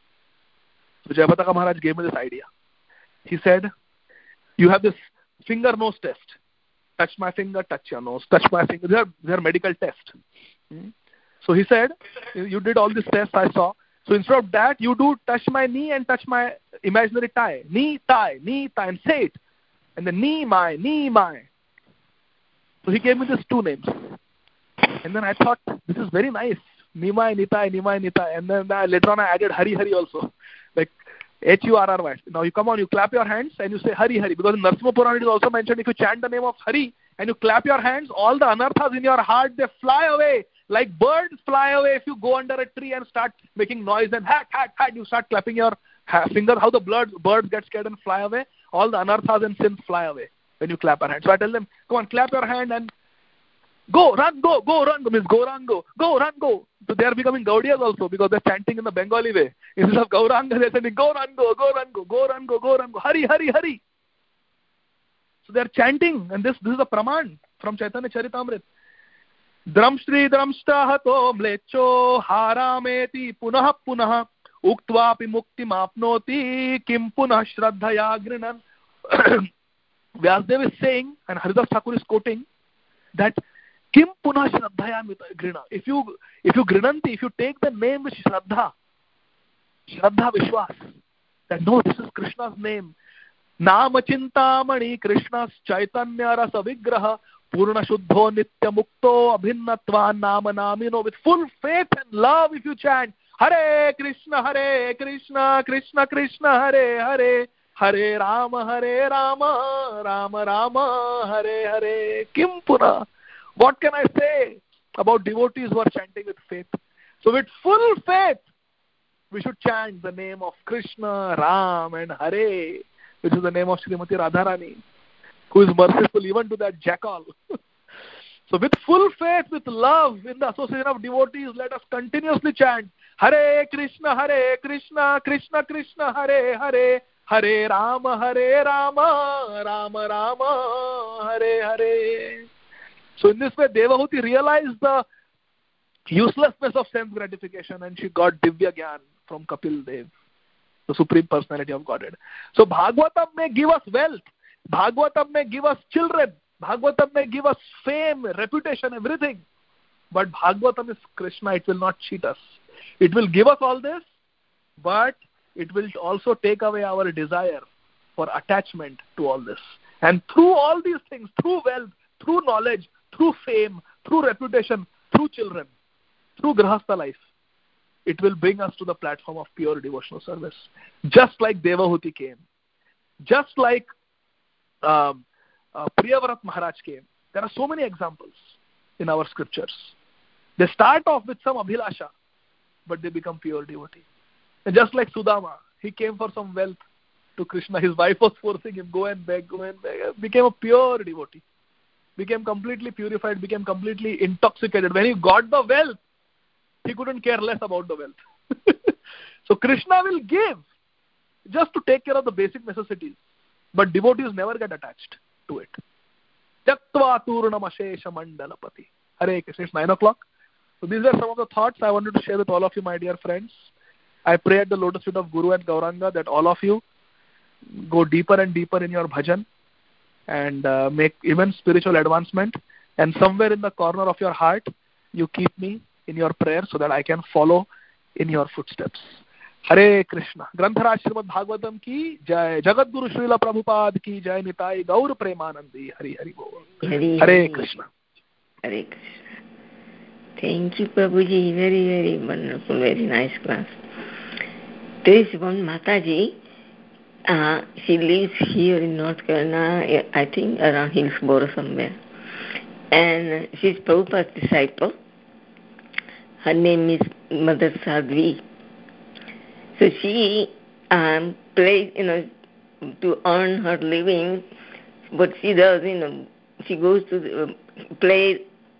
So Jayapataka Maharaj gave me this idea. He said, you have this finger nose test. Touch my finger, touch your nose, touch my finger. They are, they are medical tests. Hmm? So he said, you did all these tests I saw. So instead of that, you do touch my knee and touch my imaginary thigh. Knee, thigh, knee, thigh, and say it. And then knee, my, knee, my. So he gave me these two names. And then I thought, this is very nice. Nimai, Nitai, Nimai, Nitai. And then uh, later on I added Hari, Hari also. Like H U R R Y. Now you come on, you clap your hands and you say Hari, Hari. Because in Narasimha Purana it is also mentioned, if you chant the name of Hari and you clap your hands, all the anarthas in your heart, they fly away. Like birds fly away if you go under a tree and start making noise and hat, hat, hat. You start clapping your finger, how the birds, birds get scared and fly away. All the anarthas and sins fly away when you clap your hand. So I tell them, come on, clap your hand and go, run, go, go, run, go, means go, run, go, go, run, go. So they are becoming Gaudiyas also because they are chanting in the Bengali way. Instead of Gauranga, they are saying, go, run, go, go, run, go, go, run, go, go, run, go, Hari, Hari, Hari. So they are chanting, and this, this is a praman from Chaitanya Charitamrita. Dramshri dramshta hato mlecho harameti punah punah uktvapi mukti mapnoti kim punah shraddhaya grinan. Vyasdev is saying, and Haridas Thakur is quoting, that kim punah shraddhaya grina. If you, if you grinanti, if you take the name with shraddha, shraddha vishwas, that no, this is Krishna's name. Nama chintamani Krishna's chaitanya rasa vigraha Purna Shuddho Nitya Mukto Abhinnatvan Nama Namino. With full faith and love, if you chant Hare Krishna, Hare Krishna, Krishna Krishna, Hare Hare, Hare Rama, Hare Rama, Rama Rama, Hare Hare. Kim Pura. What can I say about devotees who are chanting with faith? So with full faith, we should chant the name of Krishna, Ram and Hare, which is the name of Srimati Radharani, who is merciful even to that jackal. So with full faith, with love in the association of devotees, let us continuously chant Hare Krishna, Hare Krishna, Krishna Krishna, Hare Hare, Hare Rama, Hare Rama, Rama Rama, Hare Hare. So in this way, Devahuti realized the uselessness of sense gratification and she got Divya Gyan from Kapil Dev, the Supreme Personality of Godhead. So Bhagavatam may give us wealth, Bhagavatam may give us children, Bhagavatam may give us fame, reputation, everything. But Bhagavatam is Krishna, it will not cheat us. It will give us all this, but it will also take away our desire for attachment to all this. And through all these things, through wealth, through knowledge, through fame, through reputation, through children, through Grahastha life, it will bring us to the platform of pure devotional service. Just like Devahuti came. Just like um, uh, Priyavrat Maharaj came. There are so many examples in our scriptures. They start off with some abhilasha, but they become pure devotee. And just like Sudama, he came for some wealth to Krishna. His wife was forcing him, go and beg, go and beg. Became a pure devotee. Became completely purified, became completely intoxicated. When he got the wealth, he couldn't care less about the wealth. So Krishna will give just to take care of the basic necessities. But devotees never get attached to it. Tyaktva turnamashesha mandalapati. Hare Krishna. It's nine o'clock. So these are some of the thoughts I wanted to share with all of you, my dear friends. I pray at the lotus feet of Guru and Gauranga that all of you go deeper and deeper in your bhajan and uh, make immense spiritual advancement. And somewhere in the corner of your heart, you keep me in your prayer so that I can follow in your footsteps. Hare Krishna. Grantharaj Srimad Bhagavatam ki jai. Jagat Guru Srila Prabhupada ki jai. Nitai Gaur Premanandi. Hari Hari Bol. Hare Krishna. Hare Krishna. Thank you, Prabhuji. Very, very wonderful, very nice class. There is one Mataji. Uh, she lives here in North Carolina, I think around Hillsboro somewhere. And she's Prabhupada's disciple. Her name is Mother Sadhvi. So she um, plays, you know, to earn her living. What she does, you know, she goes to the, uh, play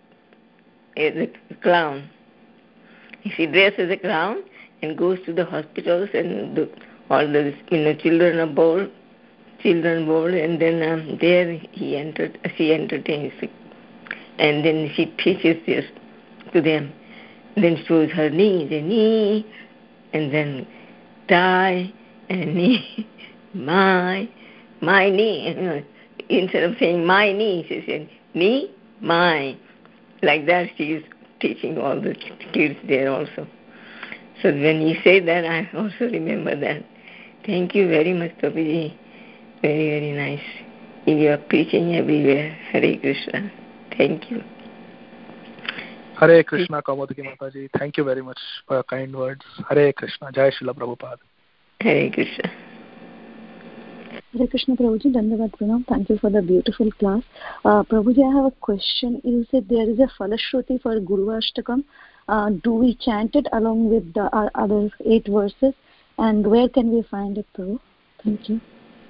as a clown. She dresses as a clown and goes to the hospitals and the, all the, you know, children are bored, children bored, and then um, there he entered, she entertains, and then she teaches this to them. Then shows her knee, the knee, and then tie and knee, my, my knee. You know, instead of saying my knee, she said knee, my. Like that, she is teaching all the kids there also. So when you say that, I also remember that. Thank you very much, Prabhuji. Very, very nice. You are preaching everywhere. Hare Krishna. Thank you. Hare Krishna, Kaumudiki Mataji. Thank you very much for your kind words. Hare Krishna. Jai Srila Prabhupada. Hare Krishna. Hare Krishna, Prabhuji. Dandavad Pranam. Thank you for the beautiful class. Uh, Prabhuji, I have a question. You said there is a Falashruti for Guru Ashtakam. Uh, do we chant it along with the uh, other eight verses? And where can we find it, Prabhu? Thank you.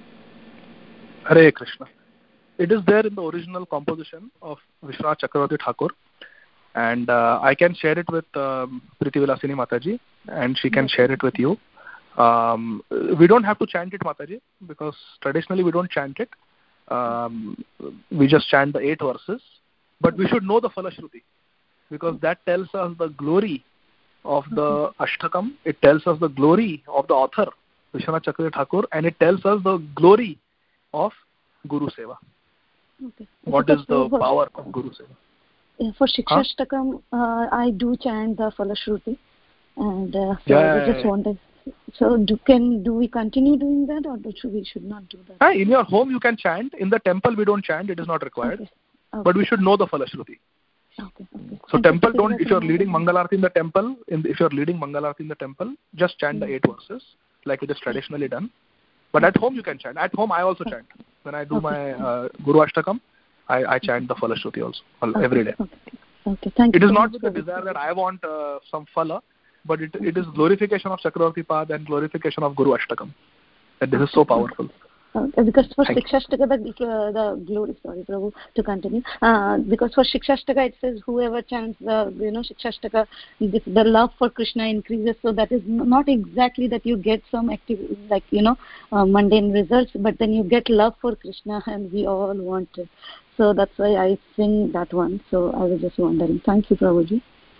Hare Krishna. It is there in the original composition of Vishwanath Chakravarti Thakur. And uh, I can share it with um, Priti Vilasini Mataji, and she can share it with you. Um, we don't have to chant it, Mataji, because traditionally we don't chant it. Um, we just chant the eight verses. But we should know the Falashruti, because that tells us the glory of the Ashtakam. It tells us the glory of the author, Vishwanath Chakravarti Thakur, and it tells us the glory of Guru Seva. Okay. What is the power of Guru Seva? Yeah, for Shikshashtakam, huh? uh, I do chant the Falashruti, and uh, so yeah, I just wanted. So, do can do we continue doing that, or do we should not do that? Uh, in your home, you can chant. In the temple, we don't chant; it is not required. Okay. Okay. But we should know the Falashruti. Okay. Okay. So, and temple don't. If you are leading Mangalarti in the temple, in the, if you are leading Mangalarti in the temple, just chant mm-hmm. the eight verses like it is traditionally done. But at home, you can chant. At home, I also okay. chant. When I do okay. my uh, Guru Ashtakam, I, I chant the Falashruti also okay. every day. Okay, okay. Thank it you. It is not with the desire that I want uh, some phala, but it, it is glorification of Chakravarti Pad and glorification of Guru Ashtakam. And this is so powerful. Uh, because for Shikshashtaka, the, uh, the glory, sorry, Prabhu, to continue. Uh, because for Shikshashtaka, it says whoever chants the, you know, Shikshashtaka, the, the love for Krishna increases. So that is not exactly that you get some active, like, you know, uh, mundane results, but then you get love for Krishna, and we all want it. So that's why I sing that one. So I was just wondering. Thank you, Prabhuji.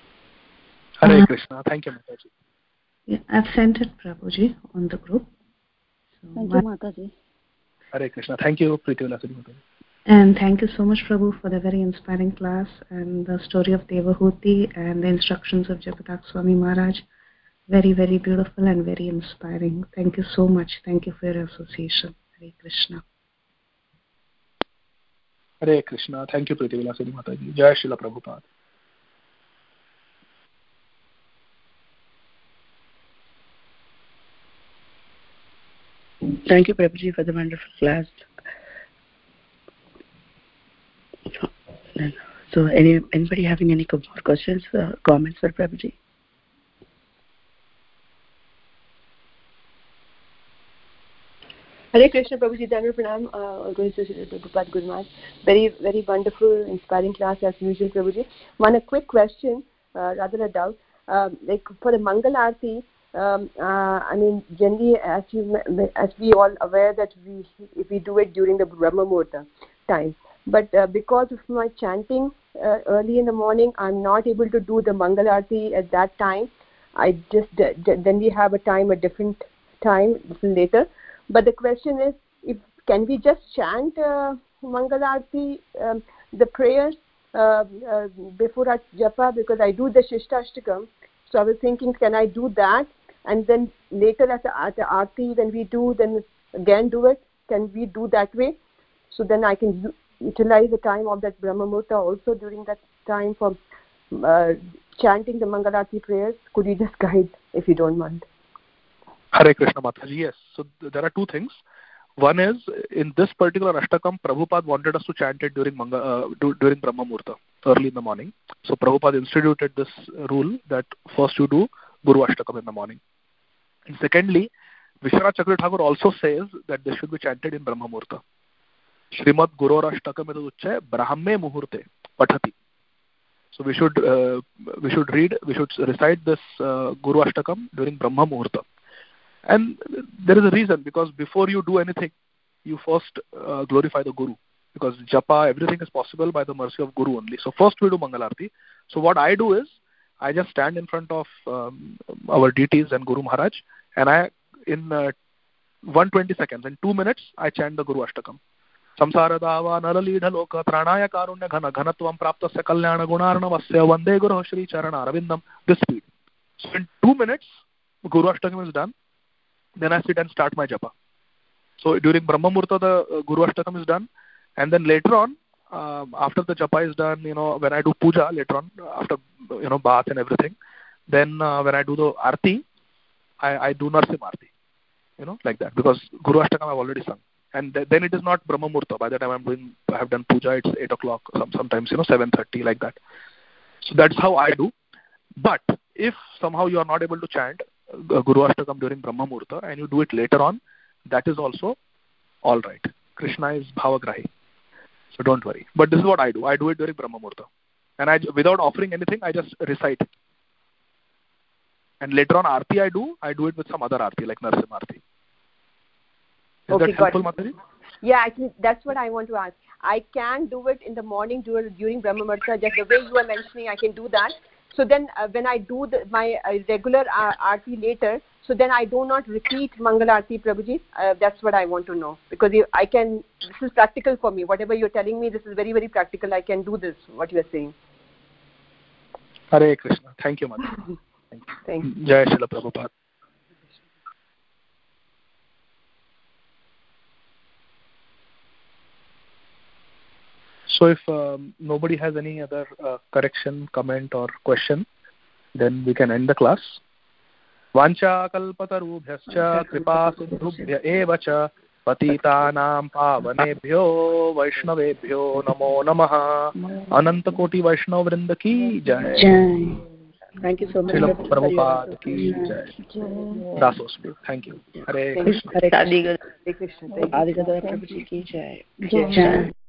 Hare uh, Krishna. Thank you, Mataji. Yeah, I've sent it, Prabhuji, on the group. So thank you, Mataji. Hare Krishna. Thank you, Priti Vilasini Mataji. And thank you so much, Prabhu, for the very inspiring class and the story of Devahuti and the instructions of Jagatnath Swami Maharaj. Very, very beautiful and very inspiring. Thank you so much. Thank you for your association. Hare Krishna. Hare Krishna. Thank you, Priti Vilasini Mataji. Jai Srila Prabhupada. Thank you, Prabhuji, for the wonderful class. So, any anybody having any more questions or comments for Prabhuji? Hare Krishna, Prabhuji, Dhanur Pranam, all going to Prabhupada Guru Maharaj. Very, very wonderful, inspiring class as usual, Prabhuji. One a quick question, uh, rather a doubt. Uh, like for the Mangal Aarti, um, uh, I mean, generally, as you, as we all aware that we, if we do it during the Brahma Muhurta time, but uh, because of my chanting uh, early in the morning, I'm not able to do the Mangal Aarti at that time. I just then we have a time, a different time, a little later. But the question is, if can we just chant uh, Mangal Aarti, um, the prayers uh, uh, before our japa, because I do the Shikshashtakam. So I was thinking, can I do that? And then later at the, at the Aarti, when we do, then again do it. Can we do that way? So then I can u- utilize the time of that Brahma Muhurta also during that time for uh, chanting the Mangalarti prayers? Could you just guide if you don't mind? Hare Krishna Mataji. Yes. So th- there are two things. One is, in this particular Ashtakam, Prabhupada wanted us to chant it during Manga, uh, do, during Brahma Muhurta, early in the morning. So Prabhupada instituted this rule that first you do Guru Ashtakam in the morning. And secondly, Vishwanath Chakravarti Thakur also says that this should be chanted in Brahma Muhurta. Srimad Guru Ashtakam etuducche Brahme Muhurte Pathati. So we should uh, we should read, we should recite this uh, Guru Ashtakam during Brahma Muhurta. And there is a reason, because before you do anything, you first uh, glorify the Guru. Because japa, everything is possible by the mercy of Guru only. So first we do Mangalarti. So what I do is, I just stand in front of um, our deities and Guru Maharaj, and I, in uh, one hundred twenty seconds, in two minutes, I chant the Guru Ashtakam. Samsara dava nalalidha loka pranaya karunya ghana ghanatvam praptasya kalyana gunarnavasya vande guru shri charana arvindam. This speed. So in two minutes, Guru Ashtakam is done. Then I sit and start my japa. So during Brahma Muhurta, the uh, Guru Ashtakam is done. And then later on, uh, after the japa is done, you know, when I do puja later on, after, you know, bath and everything, then uh, when I do the arti, I, I do Narsim Arti. You know, like that. Because Guru Ashtakam I've already sung. And th- then it is not Brahma Muhurta. By the time I'm doing, I have done puja, it's eight o'clock, some, sometimes, you know, seven thirty, like that. So that's how I do. But if somehow you are not able to chant uh, Guru Ashtakam during Brahma Muhurta and you do it later on, that is also all right. Krishna is Bhavagrahi. So don't worry. But this is what I do. I do it during Brahma Muhurta. And I, without offering anything, I just recite. And later on, Aarti I do, I do it with some other Aarti, like Narsim Aarti. Is okay, that helpful, got Mataji? Yeah, actually, that's what I want to ask. I can do it in the morning during Brahma Muhurta, just the way you are mentioning, I can do that. So then uh, when I do the, my uh, regular uh, Aarti later, so then I do not repeat Mangal Aarti, Prabhuji. Uh, that's what I want to know. Because you, I can, this is practical for me. Whatever you're telling me, this is very, very practical. I can do this, what you're saying. Hare Krishna. Thank you, Mataji. Thank you. Thank you. Jai Srila Prabhupada. So if um, nobody has any other uh, correction, comment or question, then we can end the class. Vancha kalpatarubhyascha kripa sindhubhya eva cha patitanam pavanebhyo vaishnavebhyo namo namaha. Ananta Koti Vaishnava Vrinda ki jai. Jai. Thank you so much. Srila Prabhupada ki jai. Dasosmi. Thank you. Hare Krishna. Hare Hare Krishna. Krishna. Adi Gadadhar Prabhuji ki jai. Jai.